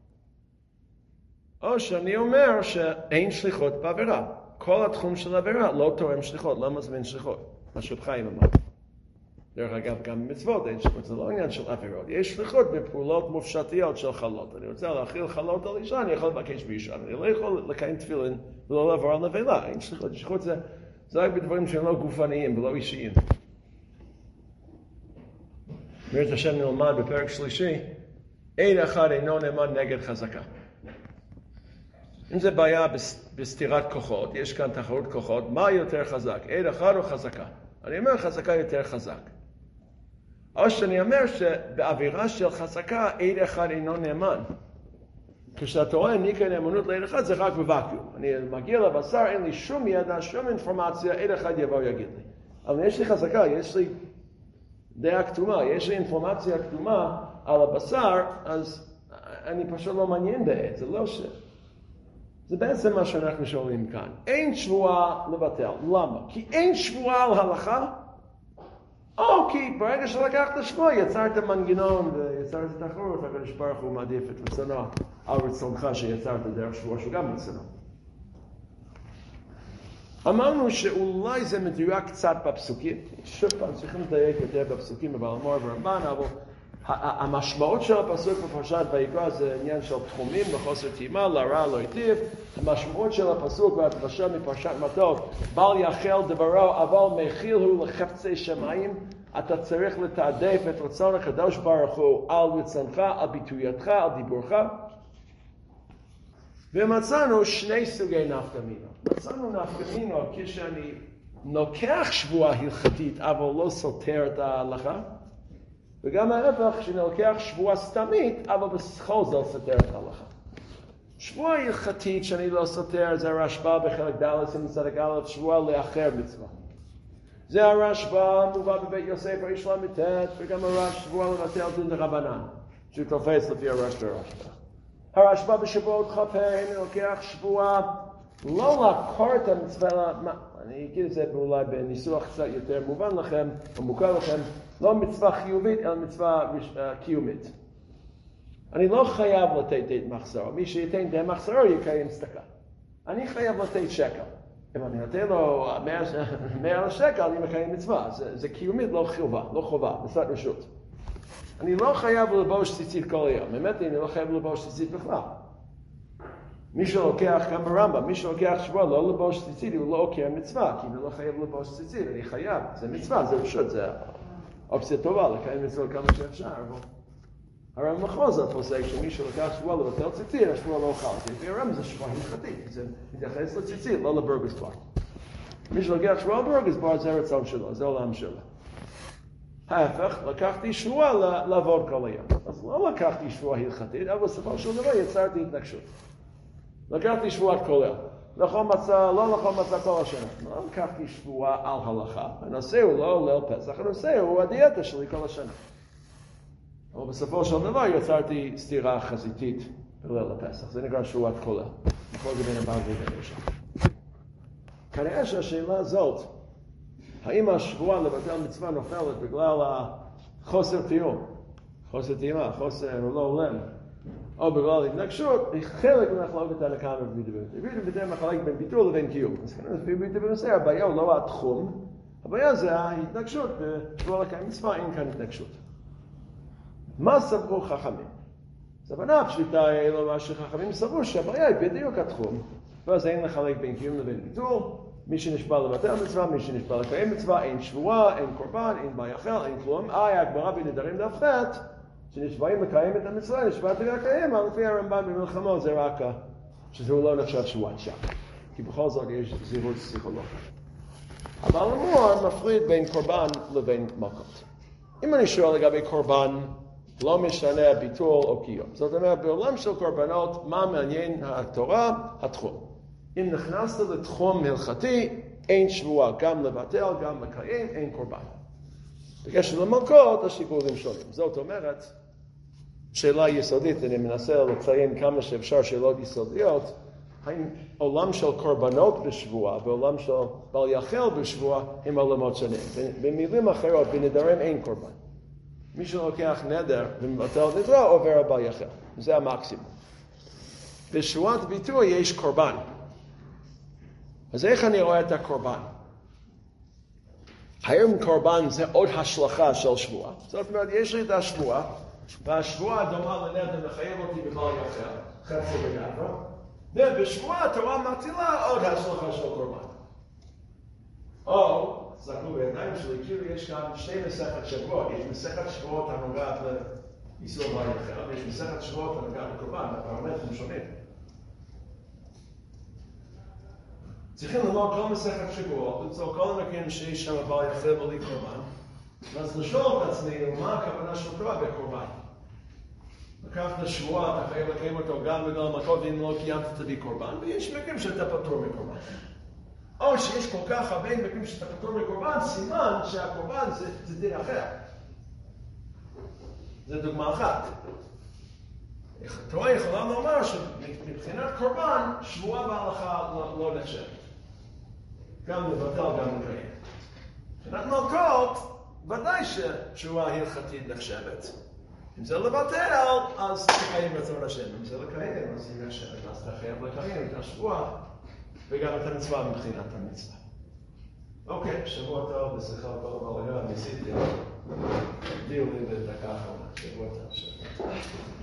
או שאני אומר שאין שליחות בעבירה. כל התחום של העבירה לא תורם שליחות, לא מזמין שליחות. מה שחיים אמר. דרך אגב, גם במצוות אין שליחות, זה לא עניין של עבירות. יש שליחות בפעולות מופשטיות של חלות. אני רוצה להכיל חלות על אישה, אני יכול לבקש באישה. אני לא יכול לקיים תפילין ולא לעבור על נבלה. אין שליחות. שליחות זה רק בדברים שהם לא גופניים ולא אישיים. בעזרת השם נלמד בפרק שלישי, עד אחד אינו נאמן נגד חזקה. אם זה בעיה בסתירת כוחות, יש כאן תחרות כוחות, מה יותר חזק, עד אחד או חזקה? אני אומר חזקה יותר חזק. או שאני אומר שבאווירה של חזקה, עד אחד אינו נאמן. כשאתה רואה ניקה נאמנות לעד אחד, זה רק בוואקיום. אני מגיע לבשר, אין לי שום ידע, שום אינפורמציה, עד אחד יבוא יגיד לי. אבל יש לי חזקה, יש לי דעה כתומה, יש לי אינפורמציה כתומה על הבשר, אז אני פשוט לא מעניין בעד, זה לא ש... זה בעצם מה שאנחנו שואלים כאן. אין שבועה לבטל. למה? כי אין שבועה על הלכה, או כי ברגע שלקחת שבועה, יצרת מנגנון ויצרת תחרות, הקדוש ברוך הוא מעדיף את רצונו על רצונך שיצרת דרך שבועה שגם רצונו. אמרנו שאולי זה מדויק קצת בפסוקים. שוב פעם, צריכים לדייק יותר בפסוקים בבעל המור ורמב"ן, אבל המשמעות של הפסוק בפרשת ויקרא זה עניין של תחומים בחוסר טעימה, לרע לא יטיב. המשמעות של הפסוק והדרשה מפרשת מטות, בל יאכל דברו אבל מכיל הוא לחפצי שמיים. אתה צריך לתעדף את רצון הקדוש ברוך הוא על רצונך, על ביטויתך, על דיבורך. ומצאנו שני סוגי נפקא מינה. מצאנו נפקא מינה כשאני לוקח שבועה הלכתית אבל לא סותר את ההלכה, וגם ההפך כשאני לוקח שבועה סתמית אבל בכל זאת סותר את ההלכה. שבועה הלכתית שאני לא סותר זה הרשב"א בחלק ד' ס"ג א', שבועה לאחר מצווה. זה הרשב"א מובא בבית יוסף ריש ל"ט, וגם שבועה לבטל דין דרבנן שהוא תופס לפי הרשב"א. הרשב"א בשבועות כ"ה לוקח שבועה לא לעקור את המצווה, אני אגיד את זה אולי בניסוח קצת יותר מובן לכם או מוכר לכם, לא מצווה חיובית אלא מצווה קיומית. אני לא חייב לתת דין מחסרו, מי שייתן דין מחסרו יקיים צדקה. אני חייב לתת שקל. אם אני נותן לו 100 שקל אני מקיים מצווה, זה קיומית לא חובה, מצוות רשות. אני לא חייב לבוש ציצית כל היום, באמת אני לא חייב לבוש ציצית בכלל. מי שלוקח, גם ברמב"ם, מי שלוקח שבוע לא לבוש ציצית, הוא לא עוקר מצווה, כי הוא לא חייב לבוש ציצית, אני חייב, זה מצווה, זה רשות, זה אופציה טובה, לקיים מצוות כמה שאפשר, אבל הרמב"ם בכל זאת עושה שמי שלקח שבועה לבטל ציצית, השבועה לא אוכל. לפי הרמב"ם זה שבועה הלכתית, זה מתייחס לציצית, לא לבורגס בר. מי שלקח שבועה לבורגס בר זה רצון שלו, זה עולם שלו. ההפך, לקחתי שבועה לעבוד כל היום. אז לא לקחתי שבועה הלכתית, אבל בסופו של דבר יצרתי התנגשות. לקחתי שבועת כולל. לכל מצע, לא לכל מצע כל השנה. לא לקחתי שבועה על הלכה. הנושא הוא לא ליל פסח, הנושא הוא הדיאטה שלי כל השנה. אבל בסופו של דבר יצרתי סתירה חזיתית בליל הפסח. זה נקרא שבועת כולל. בכל גבין הבא ובין ראשון. כנראה שהשאלה הזאת, האם השבועה לבטל מצווה נופלת בגלל החוסר תיאום, חוסר תאימה, חוסר לא הולם, או בגלל התנגשות, היא חלק מהמחלוקת על כמה ביטויים. ביטויים מחלק בין ביטול לבין קיום. אז כנראה לפי ביטוי בנושא, הבעיה הוא לא התחום, הבעיה זה ההתנגשות, בשבועה לקיים מצווה אין כאן התנגשות. מה סברו חכמים? אז הבנה הפשוטה היא לא מה שחכמים סברו, שהבעיה היא בדיוק התחום, ואז אין לחלק בין קיום לבין ביטול, מי שנשבע לבטל מצווה, מי שנשבע לקיים מצווה, אין שבועה, אין קורבן, אין ביחל, אין כלום. הגמרא בנדרים דף ח' שנשבעים לקיים את המצווה, נשבעתי לקיים, אבל לפי הרמב"ם במלחמות זה רק שזה לא נחשב שבועת שם. כי בכל זאת יש זהירות פסיכולוגית. אבל המורה מפריד בין קורבן לבין מכות. אם אני שואל לגבי קורבן, לא משנה ביטול או קיום. זאת אומרת, בעולם של קורבנות, מה מעניין התורה? התחום. אם נכנסת לתחום הלכתי, אין שבועה, גם לבטל, גם לקיים, אין קורבן. בקשר למלכות, השיקולים שונים. זאת אומרת, שאלה יסודית, אני מנסה לציין כמה שאפשר שאלות יסודיות, האם עולם של קורבנות בשבועה, ועולם של בל יחל בשבועה, הם עולמות שונים. במילים אחרות, בנדרים אין קורבן. מי שלוקח נדר ומבטל נדרה, עובר הבל יחל. זה המקסימום. בשבועת ביטוי יש קורבן. אז איך אני רואה את הקורבן? האם קורבן זה עוד השלכה של שבועה? זאת אומרת, יש לי את השבועה, והשבועה דומה לנדר מחייב אותי בבל יחל, חצי בגדרה, ובשבועה התורה מטילה עוד השלכה של קורבן. או, תסתכלו בעיניים שלי, כאילו יש כאן שתי מסכת שבועות, יש מסכת שבועות הנוגעת לאיסור בל יחל, ויש מסכת שבועות הנוגעת לקורבן, הפרמטרים שונים. צריכים ללמוד כל מסכת שבועות, למצוא כל המקרים שיש שם בל יחל בלי קורבן, ואז לשאול את עצמנו מה הכוונה של תורה בקורבן. לקחת שבועה, אתה חייב לקיים אותו גם בגלל מכות, ואם לא קיימת תביא קורבן, ויש מקרים שאתה פטור מקורבן. או שיש כל כך הרבה מקרים שאתה פטור מקורבן, סימן שהקורבן זה דין אחר. זה דוגמה אחת. התורה יכולה לומר שמבחינת קורבן, שבועה בהלכה לא נחשבת. גם לבטל, גם לקיים. מבחינת מלכות, ודאי ששבועה הלכתית נחשבת. אם זה לבטל, אז תקיים רצון השם. אם זה לקיים, אז היא נחשבת. אז אתה חייב לקיים את השבועה, וגם את המצווה מבחינת המצווה. אוקיי, שבוע טוב, בשיחה כל הבלגן, ניסיתי, דיור לי בדקה אחרונה. שבוע טוב, שבוע טוב.